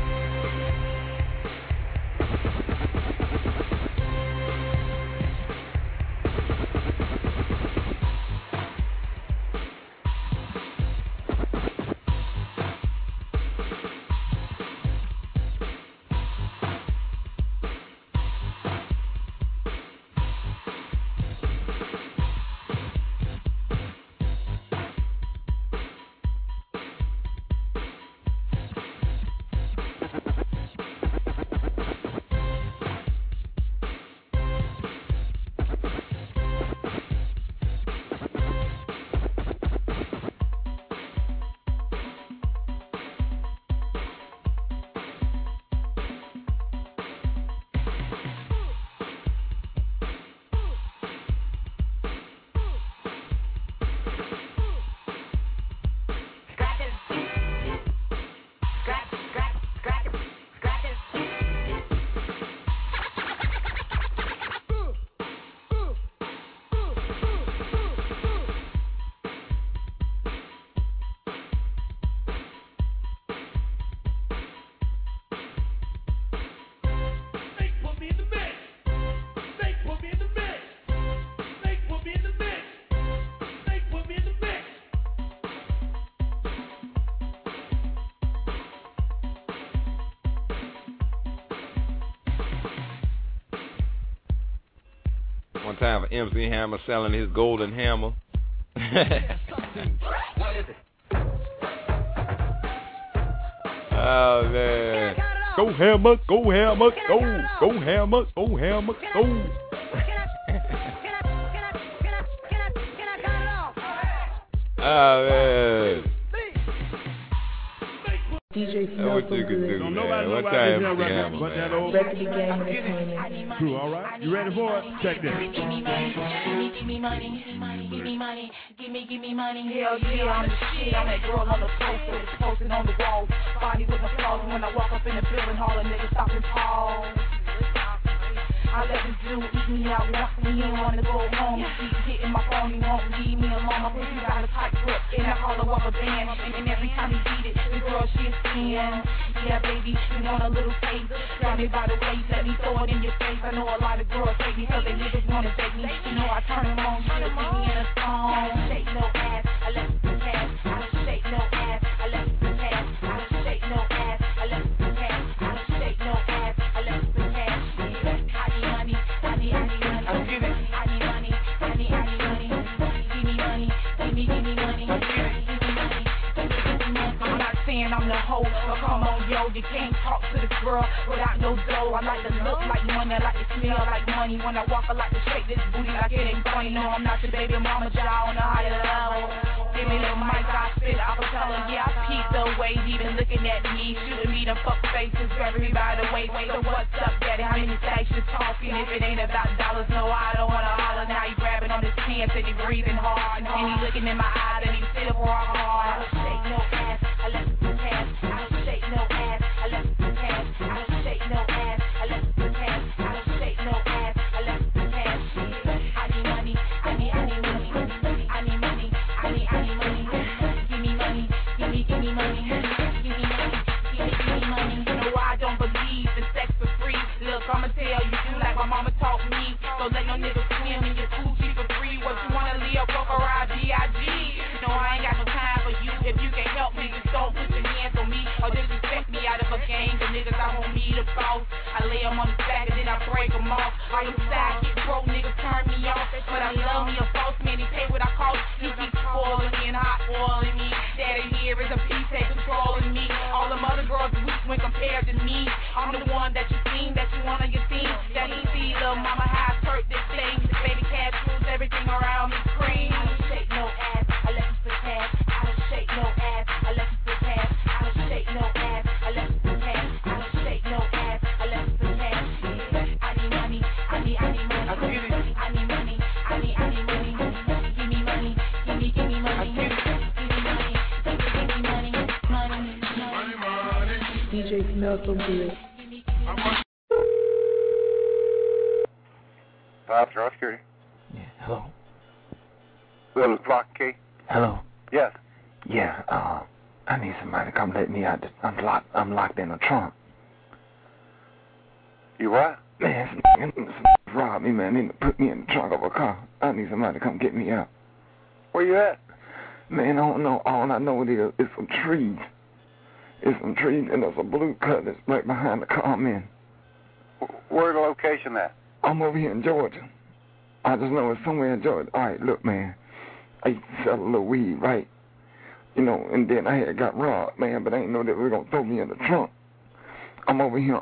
One time for MC Hammer selling his golden hammer. Oh, man. Go Hammer, go Hammer, go. Go Hammer, go Hammer, go. Oh, man. DJ What you can do, man. What time is the hammer, man? True, all right. You ready for it? Check this. Give me money, give me money, give me money, give me money. Hell yeah, I'm the shit. I'm that girl on the poster, it's posted on the wall. Body with my flaws. When I walk up in the building, all the niggas stop and pause. I let this dude eat me out, walk me in, wanna go home. He hitting my phone, he won't leave me alone. My pussy got a tight grip, and I call her up a band. And every time he beat it, the girl she's in. Yeah, baby, you want a little taste? Grab me by the waist, let me throw it in your face. I know a lot of girls hate me, cause they niggas wanna date me. You know I turn them on, you see me in a song. Shake no ass, I let you cash. I don't shake no ass. know you can't talk to the girl without no dough. I like to look like money, I like to smell like money. When I walk, I like to shake this booty like it ain't funny. No, I'm not your baby mama, jaw on a higher level. Give me the mic, I spit, I will tell her, yeah, I peep the way he been looking at me. Shooting me the fuck faces, grab me by the waist. So what's up, daddy? How many stacks you talking? If it ain't about dollars, no, I don't wanna holler. Now he grabbing on his pants and he breathing hard. And he looking in my eyes and he still rock hard. I don't shake no ass, I let it pass. I don't shake no ass, I let it pass. I don't shake no ass, I let it pass. I don't shake no ass, I let it pass. I need money, I need money. I need money, I need money. Give me money, give me money. Give me money, give me money. You know I don't believe in sex for free. Look, I'ma tell you, do like my mama taught me. So let no nigga swim in your coochie for free. What you wanna live, fuck around B.I.G. No, I ain't got no time for you. If you can help me, just don't put your hands on me or disrespect me out of a game. The niggas I want me to boss. I lay them on the back and then I break them off. All them side get broke niggas turn me off. But I love me a false man, he pay what I cost. He keeps spoiling me and hot oiling me. Daddy here is a piece that controlling me. All them other girls weak when compared to me. I'm the one that you seen, that you want on your team. That he see, little mama, how I hurt this thing. This baby cat moves everything around me cream. I don't shake no ass, I let you sit pass. I don't shake no ass, I let you sit pass. I don't shake no ass, I let you sit pass. I don't shake no ass, I let you sit pass. I need money, I need money. I need money, I need money. Give me money, give me money. Give me money, give me money. Money. DJ smells so good. Officer Security. Yeah, hello. Little Clock Key. Hello. Yes. Yeah, I need somebody to come let me out. I'm locked in a trunk. You what? Man, some robbed me, man. They need to put me in the trunk of a car. I need somebody to come get me out. Where you at? Man, I don't know. All I know is some trees. It's some trees, and there's a blue cut that's right behind the car I'm in. Where's the location at? I'm over here in Georgia. I just know it's somewhere in Georgia. All right, look, man. I used to sell a little weed, right? You know, and then I had got robbed, man, but I didn't know that they were going to throw me in the trunk. I'm over here,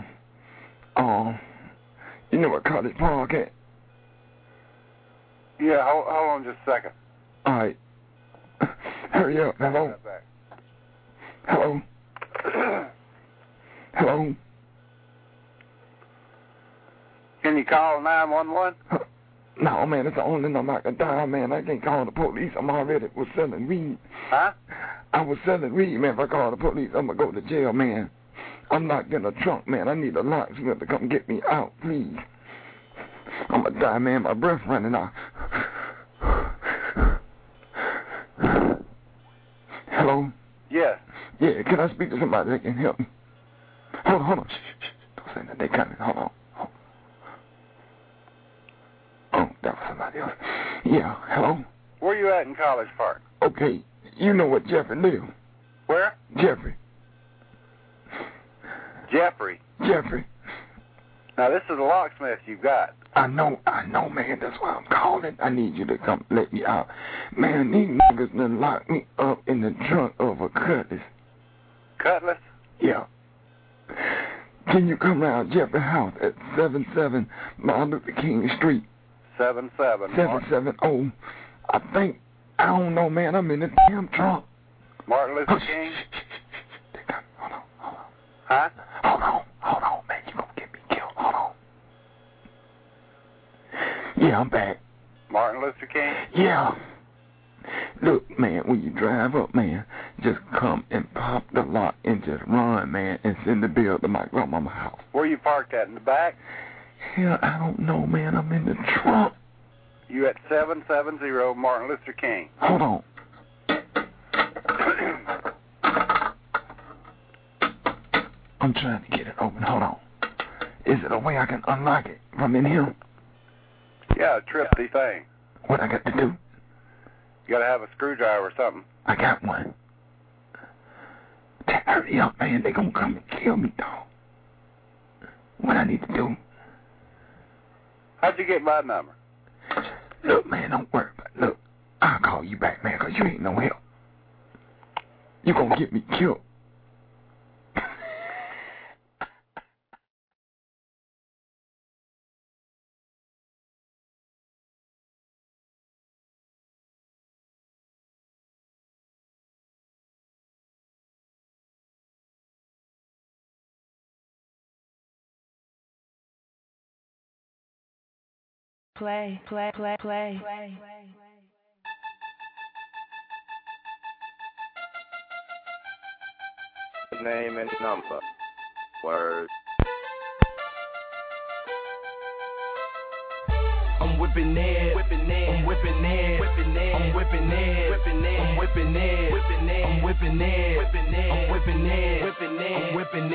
you know what College Park at? Yeah, hold on just a second. All right. Hurry up. Hello? Hello? Hello? Can you call 911? No, man, it's the only number I can dial, man. I can't call the police. I'm already was selling weed. Huh? I was selling weed, man. If I call the police, I'm going to go to jail, man. I'm locked in a trunk, man. I need a locksmith to come get me out, please. I'm going to die, man. My breath running out. Hello? Yes. Yeah, can I speak to somebody that can help me? Hold on. Shh. Don't say that. They coming. Hold on. Oh, that was somebody else. Yeah, hello? Where you at in College Park? Okay, you know what Jeffrey live. Where? Jeffrey. Jeffrey. Now, this is a locksmith you've got. I know, man. That's why I'm calling. I need you to come let me out. Man, these niggas done locked me up in the trunk of a Cutlass. Cutlass? Yeah. Can you come around Jeffrey's house at 77 Martin Luther King Street? 770. I don't know, man. I'm in the damn trunk. Martin Luther King? Hold on. Huh? Hold on, man. You gonna get me killed. Hold on. Yeah, I'm back. Martin Luther King? Yeah. Look, man, when you drive up, man, just come and pop the lock and just run, man, and send the bill to my grandmama's house. Where you parked at, in the back? Hell, I don't know, man. I'm in the trunk. You at 770 Martin Luther King. Hold on. I'm trying to get it open. Hold on. Is it a way I can unlock it from in here? Yeah, a tripsy thing. What I got to do? You gotta have a screwdriver or something. I got one. Hurry up, man. They gonna come and kill me, dog. What I need to do? How'd you get my number? Look, man, don't worry about it. Look, I'll call you back, man, because you ain't no help. You gonna get me killed. Play. Name and number. Word. I'm whipping it, I'm whipping it, I'm whipping it, I'm whipping it, I'm whipping it, I'm whipping it, I'm whipping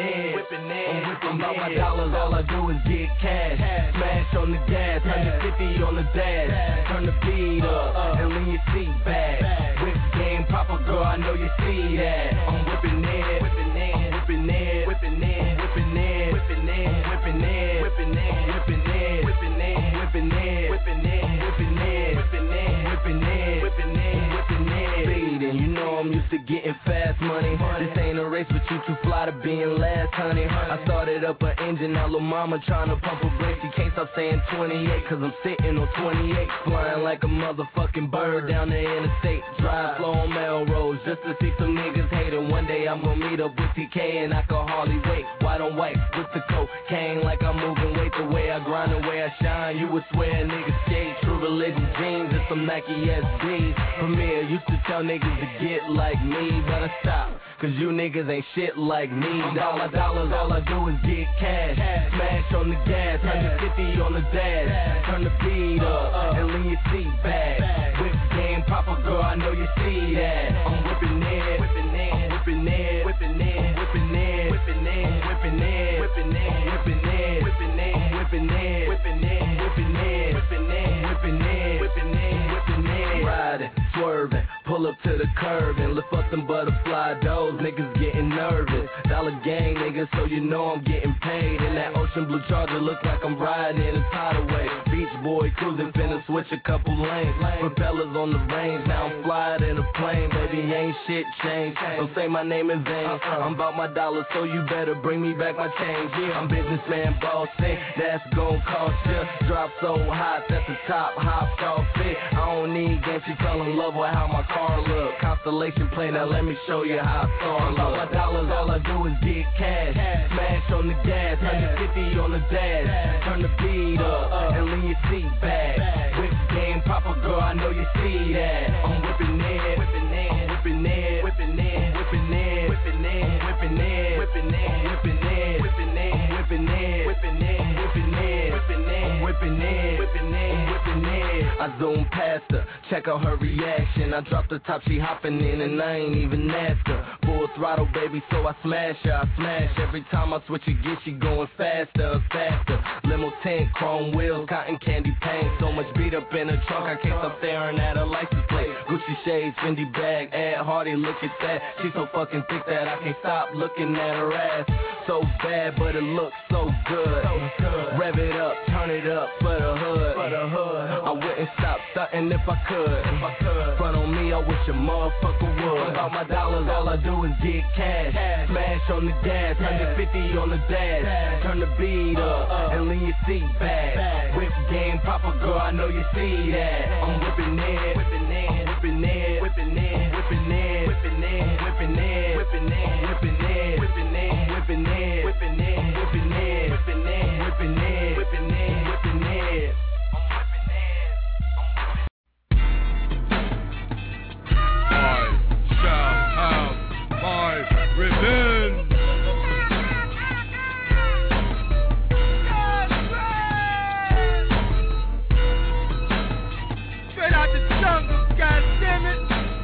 it. I'm about my dollars, all I do is get cash. Smash on the gas, 150 on the dash. Turn the beat up and lean your seat back. Whip game proper, girl, I know you see that. I'm whipping it, whipping it, whipping it, whipping it, whipping it, whipping it, whipping it, whipping it, whipping it, whipping it, whipping it, whipping it, whipping it, whipping it, whipping it, whipping it, whipping it. Speeding, you know I'm used to getting fast money. This ain't a race, but you too fly to being last, honey. I started up an engine, now lil' mama tryna pump a brake. She can't stop saying 28, cause I'm sitting on 28. Flying like a motherfucking bird down the interstate. Drive slow on Melrose, just to see some niggas hating. One day I'm gonna meet up with TK and I can hardly wait. White on white with the cocaine, like I'm moving weight. The way I grind, the way I shine, you would swear niggas skate. True religion jeans and some Nike SBs. Premier used to tell niggas to get like me, but I stopped, cause you niggas ain't shit like me. Dollar dollars, all I do is get cash. Smash on the gas, 150 on the dash. Turn the beat up and lean your seat back. Whip game proper, girl, I know you see that. I'm whipping it, whipping it, whipping it, whipping it, whipping it, whipping it, whipping it, whipping it, whipping it, whipping it, whipping it, whipping it, whipping it, whipping it, whipping it, whipping it, whipping it. Riding, swerving, pull up to the curb and lift up them butterfly doors. Niggas getting nervous. Dollar gang, niggas, so you know I'm getting paid. In that ocean blue Charger, look like I'm riding in a tidal wave. Beach boy cruising, finna switch a couple lanes. Propellers on the range, now I'm flying in a plane. Baby, ain't shit changed. Don't say my name in vain. I'm about my dollars, so you better bring me back my change. Yeah, I'm businessman bossing, that's gon' cost ya. Drop so hot, that's the top, hopped off it. I don't need games, she fell in love with how my car look. Constellation plane, now let me show you how I saw it. All my dollars, all I do is get cash. Smash on the gas, 150 on the dash. Turn the beat up and lean your seat back. Whip game proper, girl, I know you see that. I'm whipping it, whipping it, whipping it, whipping it, whipping it, whipping it, whipping it, whipping it, whipping it, whipping it, whipping it, whipping it, whipping it, whipping it, whipping it, whipping it, whipping it. I zoom past her, check out her reaction. I drop the top, she hopping in and I ain't even asked her. Full throttle, baby, so I smash her, I smash. Every time I switch a gear, she going faster and faster. Limo 10, chrome wheels, cotton candy paint. So much beat up in the trunk, I can't stop staring at her license plate. Gucci shades, Fendi bag, Ed Hardy, look at that. She so fucking thick that I can't stop looking at her ass. So bad, but it looks so good. Rev it up, turn it up for the hood. I wouldn't stop stunting if I could. Front on me, I wish a motherfucker would. About my dollars, all I do is get cash. Smash on the gas, 150 on the dash. Turn the beat up and lean your seat back. Whip game proper, girl, I know you see that. I'm whipping it, whipping it, whipping it, whipping it, whipping it, whipping it, whipping it, whipping it, whipping it, whipping it, whipping it, whipping it, whipping it, whipping it, whipping it, whipping it, whipping it. I shall have my revenge. Straight out the jungle, goddammit.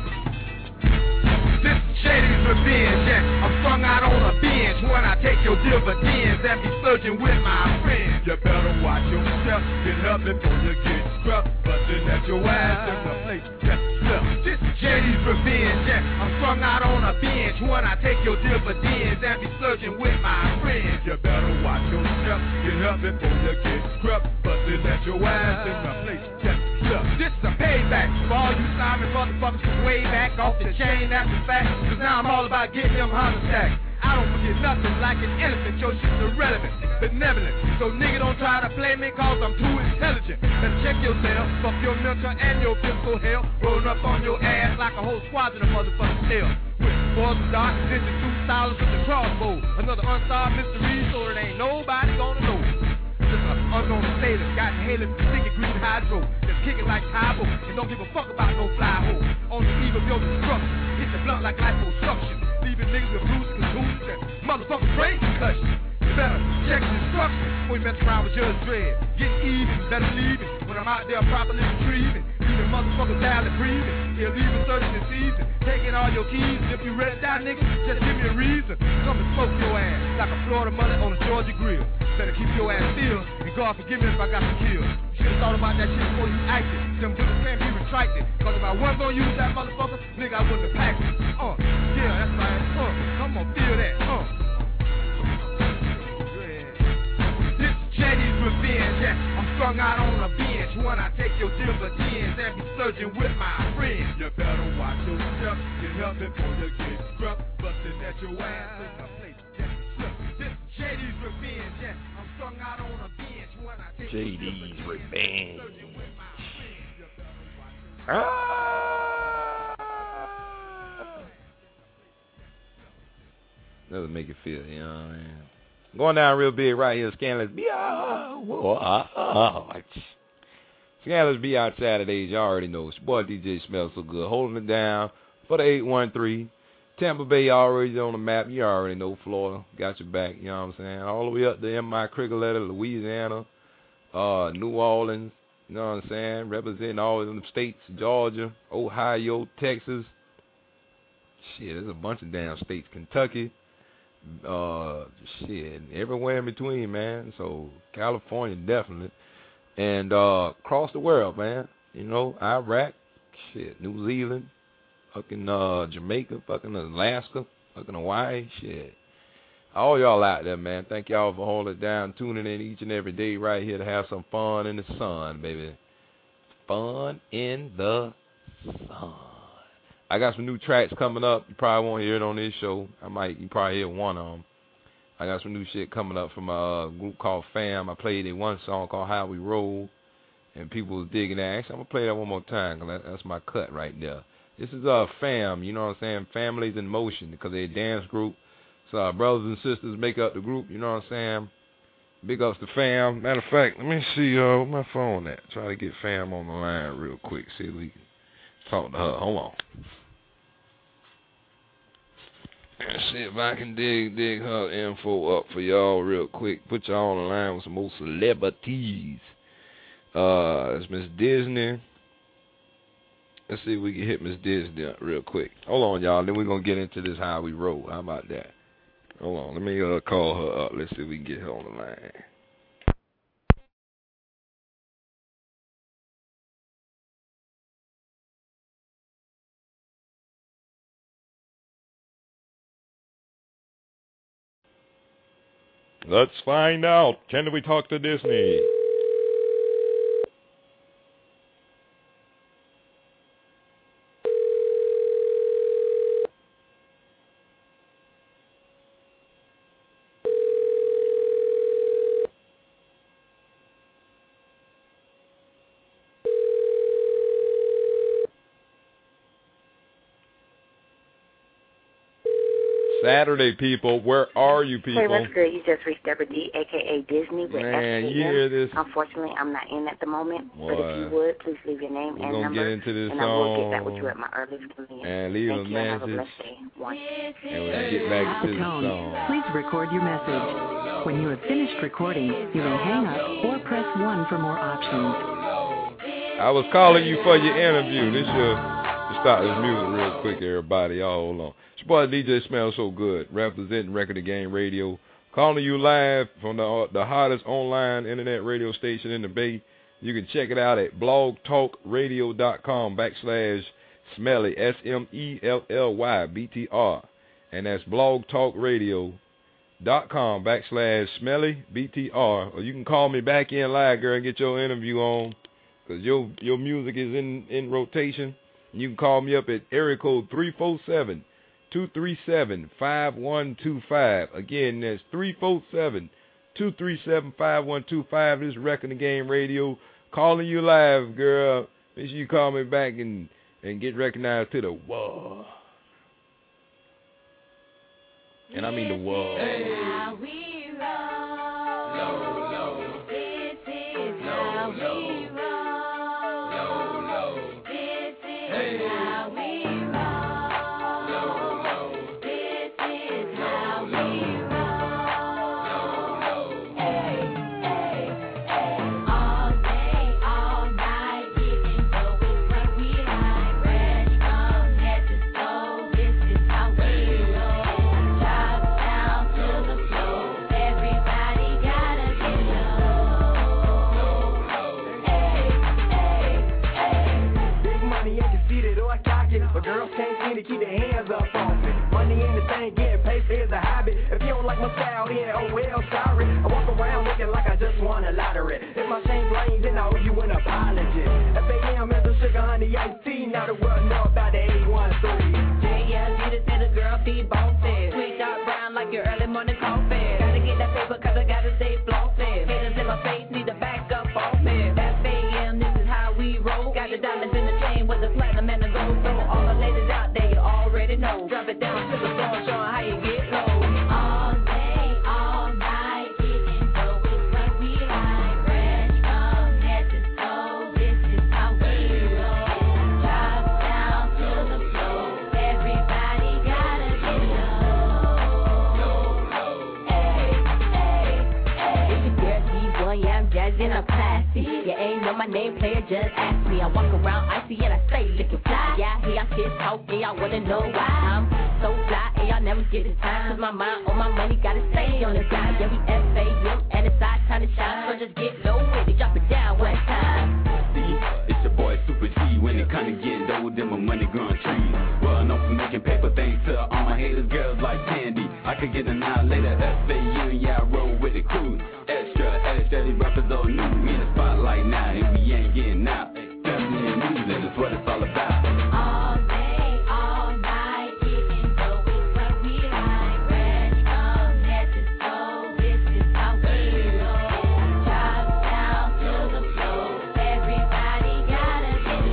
This is Shady's revenge, yeah. I'm strung out on a bench when I take your dividends and be searching with my friends. You better watch yourself, get up before you get struck. Bustin' at your ass in the place, yes, look. This is Shady's revenge, yeah. I'm strung out on a bench when I take your dividends and be searching with my friends. You better watch yourself, get up before you get struck. Bustin' at your ass in the place, yes, look. This is a payback for all you Simon motherfuckers from way back off the chain after fact. Cause now I'm all about getting them heart attacks. I don't forget nothing like an elephant. Your shit's irrelevant, benevolent. So nigga don't try to play me cause I'm too intelligent. Better check yourself, fuck your mental and your physical hell. Rolling up on your ass like a whole squadron of motherfucking tail. With boys and dark, this is 2 stylers with the crossbow. Another unsolved mystery, so it ain't nobody gonna know. Just an unknown status, got inhaling sticky green hydro. Just kick it like Tybo and don't give a fuck about no fly hole. On the eve of your destruction, hit the blunt like liposuction, leaving niggas with bruises, contusions, and motherfucking brain concussion. You better check the instructions before you mess around with Judge Dredd. Get even, better leave it when I'm out there properly retrieving. Leaving motherfuckers down and breathing. Illegal searching and seizing. Taking all your keys. If you ready to die, nigga, just give me a reason. Come and smoke your ass like a Florida mullet on a Georgia grill. Better keep your ass still, and God forgive me if I got to kill. You should've thought about that shit before you acted. Them bullets can't be retracted. Cause if I wasn't gonna use that motherfucker, nigga, I wouldn't have packed it. Yeah, that's right. Come on, feel that. Jetty's revenge, yeah. I'm strung out on a bench when I take your dividends and be surging with my friends. You better watch yourself, get help before you get struck, busting at your ass in the place. This JD's revenge, yeah. I'm strung out on a bench when I take JD's revenge. That would make it feel, you know what I mean? Going down real big right here, Scandalous be Scandalous be out Saturdays, you already know. It's boy DJ Smells So Good, holding it down for the 813. Tampa Bay already on the map, you already know. Florida got your back, you know what I'm saying? All the way up to M.I. Cricoletta, Louisiana, New Orleans, you know what I'm saying? Representing all of them states, Georgia, Ohio, Texas. Shit, there's a bunch of damn states. Kentucky. Shit, everywhere in between, man. So California definitely, and across the world, man. You know, Iraq, shit, New Zealand, fucking Jamaica, fucking Alaska, fucking Hawaii, shit. All y'all out there, man. Thank y'all for holding it down, tuning in each and every day right here to have some fun in the sun, baby. Fun in the sun. I got some new tracks coming up. You probably won't hear it on this show. You probably hear one of them. I got some new shit coming up from a group called Fam. I played one song called How We Roll, and people was digging that. Actually, I'm going to play that one more time, because that's my cut right there. This is Fam, you know what I'm saying? Families in Motion, because they're a dance group. So our brothers and sisters make up the group, you know what I'm saying? Big ups to Fam. Matter of fact, let me see where my phone at. Try to get Fam on the line real quick. See if we can talk to her. Hold on. And see if I can dig her info up for y'all real quick. Put y'all on the line with some more celebrities. It's Miss Disney. Let's see if we can hit Miss Disney up real quick. Hold on, y'all. Then we're going to get into this How We Roll. How about that? Hold on. Let me call her up. Let's see if we can get her on the line. Let's find out. Can we talk to Disney? Saturday, people. Where are you, people? Hey, what's good? You just reached Deborah D, a.k.a. Disney with Man, FAM. you hear this? Unfortunately, I'm not in at the moment. Boy. But if you would, please leave your name and number. Get into this and song. I will get back with you at my earliest convenience. And leave Thank a you and have a message. blessed day. One. And we'll get back to the song. Please record your message. When you have finished recording, you will hang up or press 1 for more options. I was calling you for your interview. Let's start this music real quick, everybody. Y'all hold on. It's your boy DJ Smells So Good, representing Record of Game Radio. Calling you live from the hottest online internet radio station in the Bay. You can check it out at blogtalkradio.com/Smelly, SMELLY, and that's blogtalkradio.com/SmellyBTR. Or you can call me back in live, girl, and get your interview on, because your music is in rotation. You can call me up at area code 347-237-5125. Again, that's 347-237-5125. This is Record of Game Radio. Calling you live, girl. Make sure you call me back and get recognized to the world. And I mean the world. How we roll. This is how we roll. keep their hands up on me. Money ain't the thing, getting paid is a hobby. If you don't like my style, yeah, oh well, sorry. I walk around looking like I just won a lottery. If my chain blames, then I owe you an apology. FAM is the sugar, honey, iced tea. Now the world know about the 813. JLG to say the girl feed bosses. Sweet dark brown like your early morning coffee. Gotta get that paper cause I gotta stay flossy. Haters in my face need to back up off me. FAM, this is how we roll. Got the diamonds in the chain with the platinum and the gold. So all the ladies out there, you already know. Drop it down to the floor, showing how you get low. All day, all night, getting low is what we like. Fresh from head to toe, this is how we roll. Drop down to the floor, everybody gotta get low. Hey, hey, hey. It's your girl D-Boy, yeah, I'm jazzing, I'm classy. You ain't know my name, player, just ask me. I walk around icy and I stay looking fly. Yeah, I hear y'all shit talking, y'all wanna know why. I'm so fly and y'all never get the time. Cause my mind on my money, gotta stay on the side. Yeah, we FAM and it's our time to shine. So just get low with it, drop it down one time. See, it's your boy Super G. When it kinda get low, then my money growing trees. Well, I'm known for making paper thanks to all my haters, girls like Candy. I could get an hour later, FAM, yeah, I roll with the crew. Extra, these rappers all new. We in the spotlight now, and we ain't getting out. Definitely in news, and that's what it's all about. All day, all night, getting low is what we like. Fresh from head to toe, this is how we roll. Drop down to the floor, everybody gotta get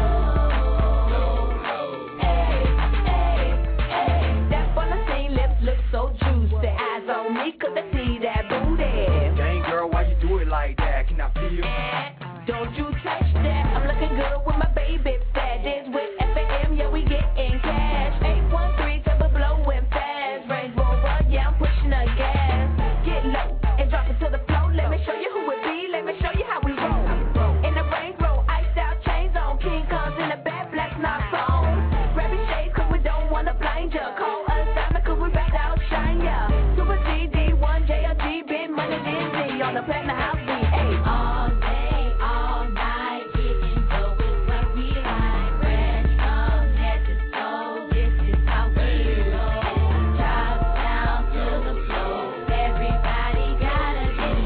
low. Hey, hey, hey. Step on the scene, lips look so juicy. Eyes on me, cause they see that booty. Dang girl, why you do it like that? Can I feel? Don't you touch that? I'm looking good with my baby fat. This with FAM, yeah, we getting cash. 813, double blowing fast. Range Rover, yeah, I'm pushing the gas. Get low and drop it to the floor. Let me show you who it be. Let me show you how we roll. In the Range Rover, iced out chains on. King comes in the bad black knocks on. Grab your shades cause we don't wanna blind ya. Call us diamond cause we back to outshine ya. Super G, D1, JLG, big money, Disney on the platinum house beat. All day, all night, getting low is what we like. Fresh from head to toe, this is how we roll. Drop down to the floor, everybody gotta get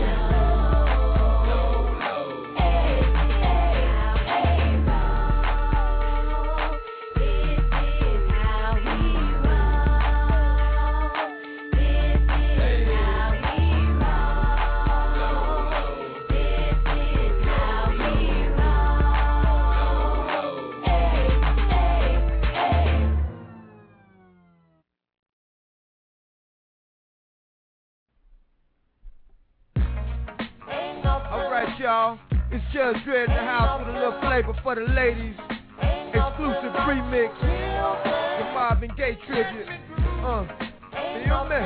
low. Hey, hey, hey, roll. This is how we roll. This is how we roll. This is how we roll. Hey, hey, hey. Alright, y'all. It's Judge Dredd in the house with a little flavor for the ladies. Exclusive remix. The Marvin Gaye tribute. Feel me?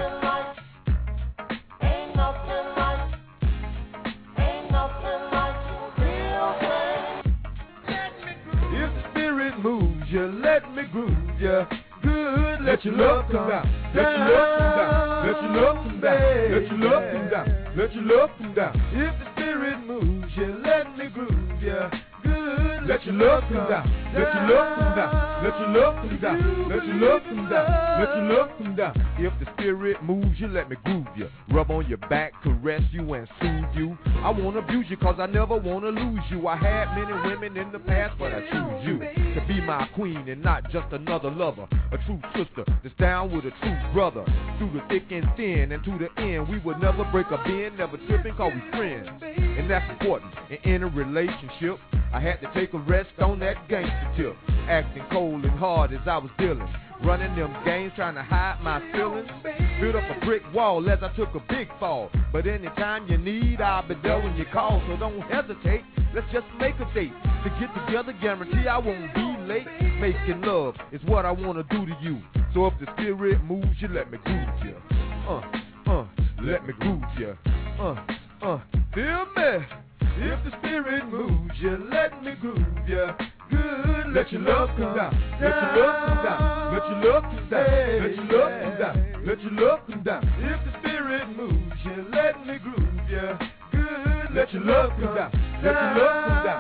If the spirit moves you, let me groove you. Good, let your love come down. Let your love come down. Let your love come down. Let your love come down. Let your love come down. If the spirit moves you, let me groove you. Good, let your love come down. Let your love come down. Let your love come down. Let your love come down. Let your love come down. If the spirit moves you, let me groove you. Rub on your back, caress you, and soothe you. I won't abuse you, cause I never wanna lose you. I had many women in the past, but I choose you to be my queen and not just another lover. A true sister that's down with a true brother. Through the thick and thin and to the end, we would never break a bend, never tripping, cause we friends. And that's important in a relationship. I had to take a rest on that gangster tip. Acting cold and hard as I was dealing. Running them games, trying to hide my feelings. Built up a brick wall as I took a big fall. But anytime you need, I'll be there when you call. So don't hesitate, let's just make a date. To get together, guarantee I won't be late. Making love is what I wanna do to you. So if the spirit moves you, let me groove you. Let me groove you. Feel me? If the spirit moves you, let me groove you. Good, let your love come down. Let your love come down. Let your love come down. Let your love come down. Let your love come down. If the spirit moves you, let me groove you. Good, let your love come down. Let your love come down. Let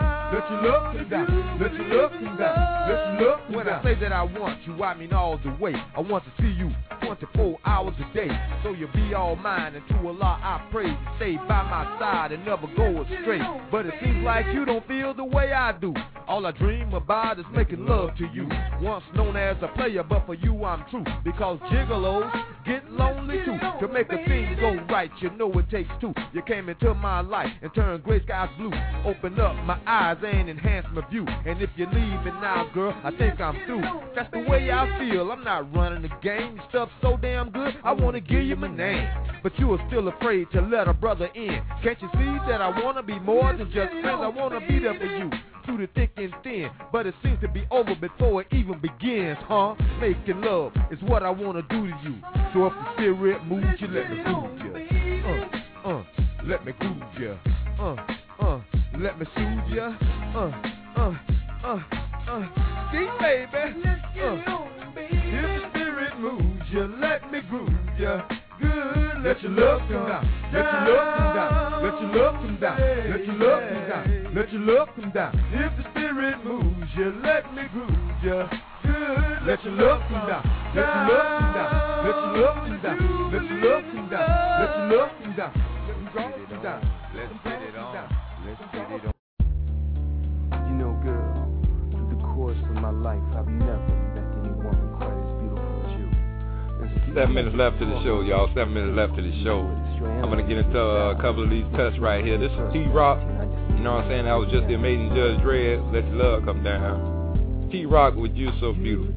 let your love come down, let your love come down, let your love come down. When I say that I want you, I mean all the way. I want to see you 24 hours a day, so you'll be all mine. And to Allah I pray you stay by my side and never go astray. But it seems like you don't feel the way I do. All I dream about is making love to you. Once known as a player, but for you I'm true. Because gigolos get lonely too. To make a thing go right, you know it takes two. You came into my life and turned gray skies blue. Open up my eyes and enhance my view. And if you're leaving now, girl, I think I'm through. That's the way I feel. I'm not running the game. Stuff's so damn good, I wanna give you my name. But you are still afraid to let a brother in. Can't you see that I wanna be more than just friends? I wanna be there for you through the thick and thin. But it seems to be over before it even begins, huh? Making love is what I wanna do to you. So if the spirit moves you, let me groove you. Let me groove you. Let me soothe you. See, baby. If the spirit moves you, let me groove you. Good, let your love come down. Let your love come down. Let your love come down. Let your love come down. Let your love come down. If the spirit moves you, let me groove you. Good, let your love come down. Let your love come down. Let your love come down. Let your love come down. Let your love come down. Let them draw come down. Let's get it on. Let's get it on. You know, girl, through the course of my life, I've never met any woman quite as beautiful as you. 7 minutes left to the show, y'all. 7 minutes left to the show. I'm going to get into a couple of these tests right here. This is T-Rock. You know what I'm saying? That was just the amazing Judge Dredd. Let your love come down. T-Rock with You So Beautiful.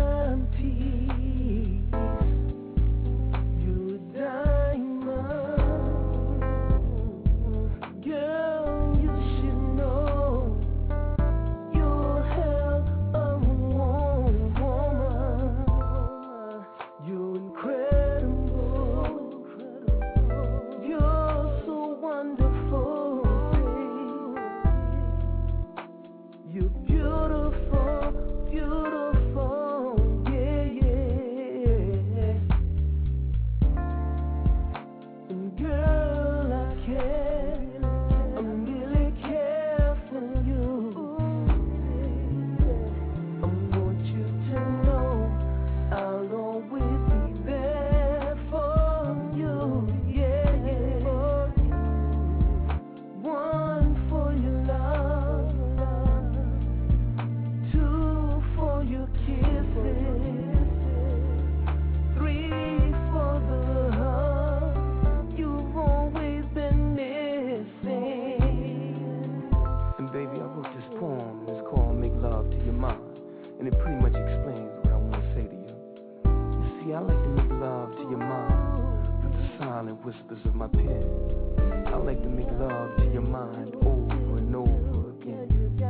Whispers of my pen. I like to make love to your mind over and over again.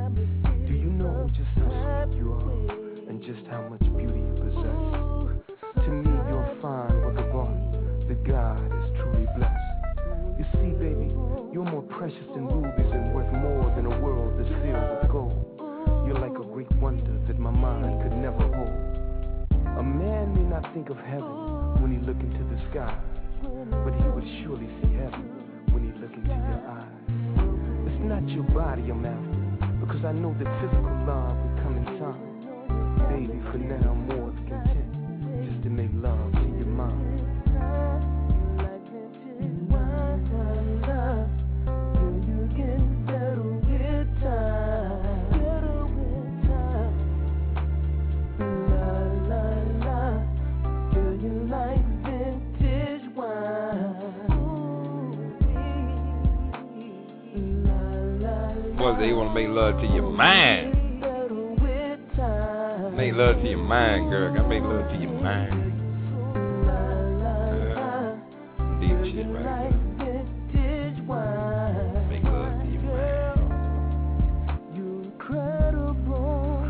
Do you know just how sweet you are and just how much beauty you possess? To me, you're a fine work of art that God has truly blessed. You see, baby, you're more precious than rubies and worth more than a world that's filled with gold. You're like a great wonder that my mind could never hold. A man may not think of heaven when he look into the sky, but he would surely see heaven when he look into your eyes. It's not your body I'm after, because I know that physical love will come in time. Baby, for now I'm more than content just to make love to your mind. They want to make love to your mind. Make love to your mind, girl. Gotta make love to your mind. Deep shit right there. Make love to your mind. You're incredible,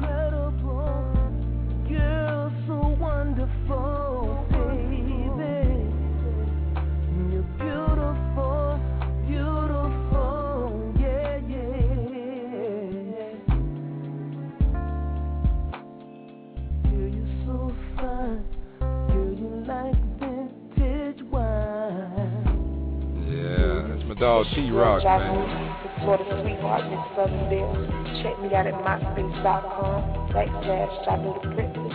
girl, so wonderful, baby. You're beautiful, beautiful, yeah. Dog T-Rock, man. Florida sweetheart, Miss Southern Belle. Check me out at myspace.com/JaNuThePrincess.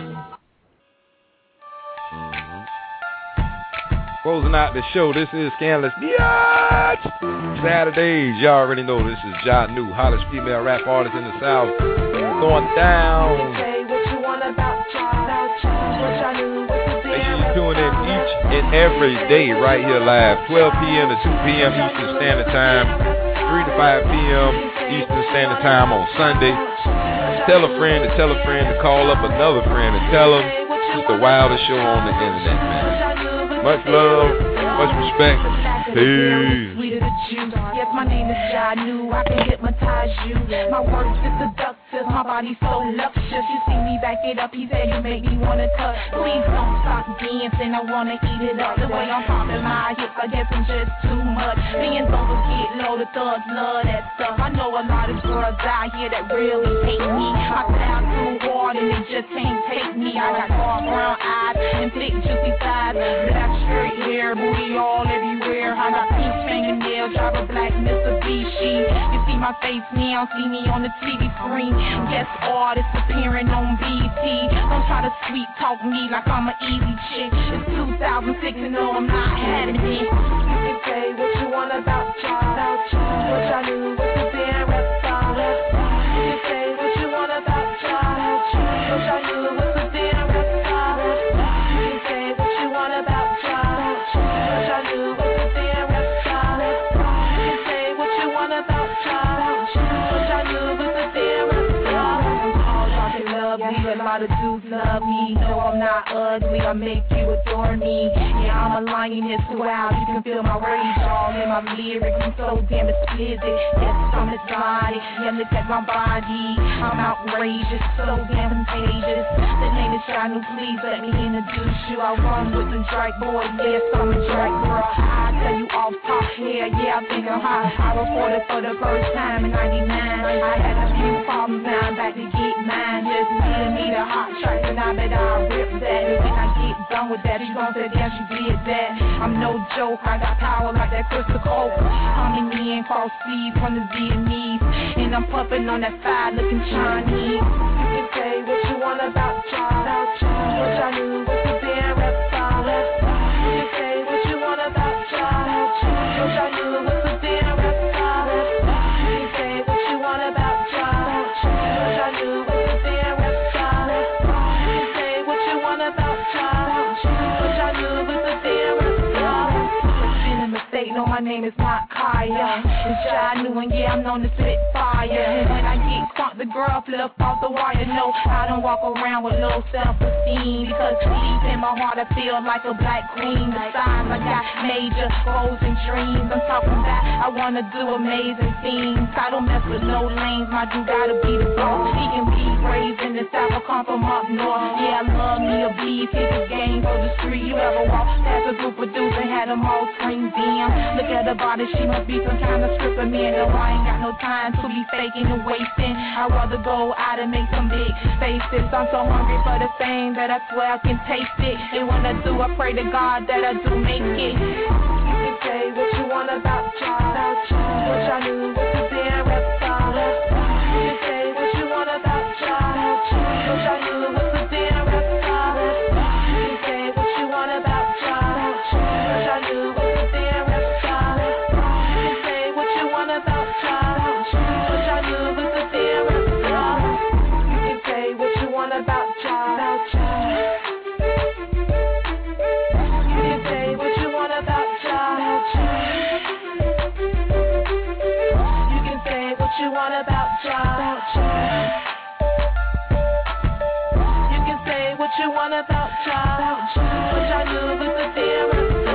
Closing out the show, this is Scandalous Biatch. Saturdays, y'all already know this is Ja Nu, hottest female rap artist in the South. Going down. Make sure you tune in each and every day right here live, 12 p.m. to 2 p.m. Eastern Standard Time, 3 to 5 p.m. Eastern Standard Time on Sunday. Tell a friend to tell a friend to call up another friend and tell them it's the wildest show on the internet, man. Much love, much respect. Peace. Yes, my name is Ja Nu. I can hypnotize you. My words is seductive. My body's so luscious. You see me back it up. He said you make me wanna touch. Please don't stop dancing. I wanna eat it up. The way I'm popping my hips, I guess I'm just too much. Being over get low, the thugs love that stuff. I know a lot of girls out here that really hate me. I sound too hard and they just can't take me. I got dark brown eyes and thick juicy thighs, black straight hair, booty all everywhere. I got pink fingernails, drive a black Mitsubishi. You see my face now, see me on the TV screen. Guest artist appearing on BET. Don't try to sweet talk me like I'm an easy chick. It's 2006 and no, I'm not having it. You can say what you want about y'all, what y'all knew, what's the damn rap song. You can say what you want about y'all, what y'all knew, what's the damn rap song. You can say what you want about y'all, what y'all knew, what's the damn rap song. You can say what you want about y'all, what y'all knew, what's the damn rap song. All y'all can love me, a lot of dudes love me. No, I'm not ugly, I make you adore me. Yeah, I'm a lioness, wow, you can feel my rage all in my lyrics. I'm so damn explicit, yes, I'm exotic. Yeah, look at my body, I'm outrageous, so damn contagious. The name is Ja Nu, please let me introduce you. I run with the Drake boys, yes, I'm a Drake girl. I tell you off top, yeah, I think I'm hot. I reported for the first time in 99. I had a few problems, now I'm back to get mine. Just need a hot track and I bet I'll rip that. And when I get done with that, you gon' say, damn, she did that. I'm no joke, I got power like that Crystal Coke. Coming in, cross seas from the Vietnamese. And I'm puffing on that fire looking Chinese. You can say what you want about y'all, what y'all knew, what's the damn rap song. You can say what you want about y'all, what y'all knew, what's the damn rap song. You can say what you want about y'all, what y'all knew, what's the damn rap song. You can say what you want about y'all, what y'all knew, what's the damn rap song. It's been a mistake, no, my name is not Kaya. It's Ja Nu and yeah, I'm known to spit fire. And when I get crunk, the girl flip off the wire. No, I don't walk around with low self-esteem, because deep in my heart I feel like a black queen. Besides, I got major goals and dreams. I'm talking about I wanna do amazing things. I don't mess with no lanes, my dude gotta be the boss. He can be raised in the South, I come from up north. Yeah, I love me a beef, hit the game for the street. You ever walk past a group of dudes and had them all scream, damn, look at her body, she must be some kind of stripper. Man, no, I ain't got no time to be faking and wasting. I'd rather go out and make some big faces. I'm so hungry for the fame that I swear I can taste it. And when I do, I pray to God that I do make it. You can say what you want about y'all, what y'all knew, what's the damn rap song. You can say what you want about y'all, what y'all knew, what's the damn rap song. You can say what you want about y'all, what y'all knew, what's the damn rap song. You can say what you want about y'all, what y'all knew, what's the damn rap song. You can say what you want about y'all. You can say what you want about y'all. You can say what you want about y'all. You can say what you want about y'all. What y'all knew was the damn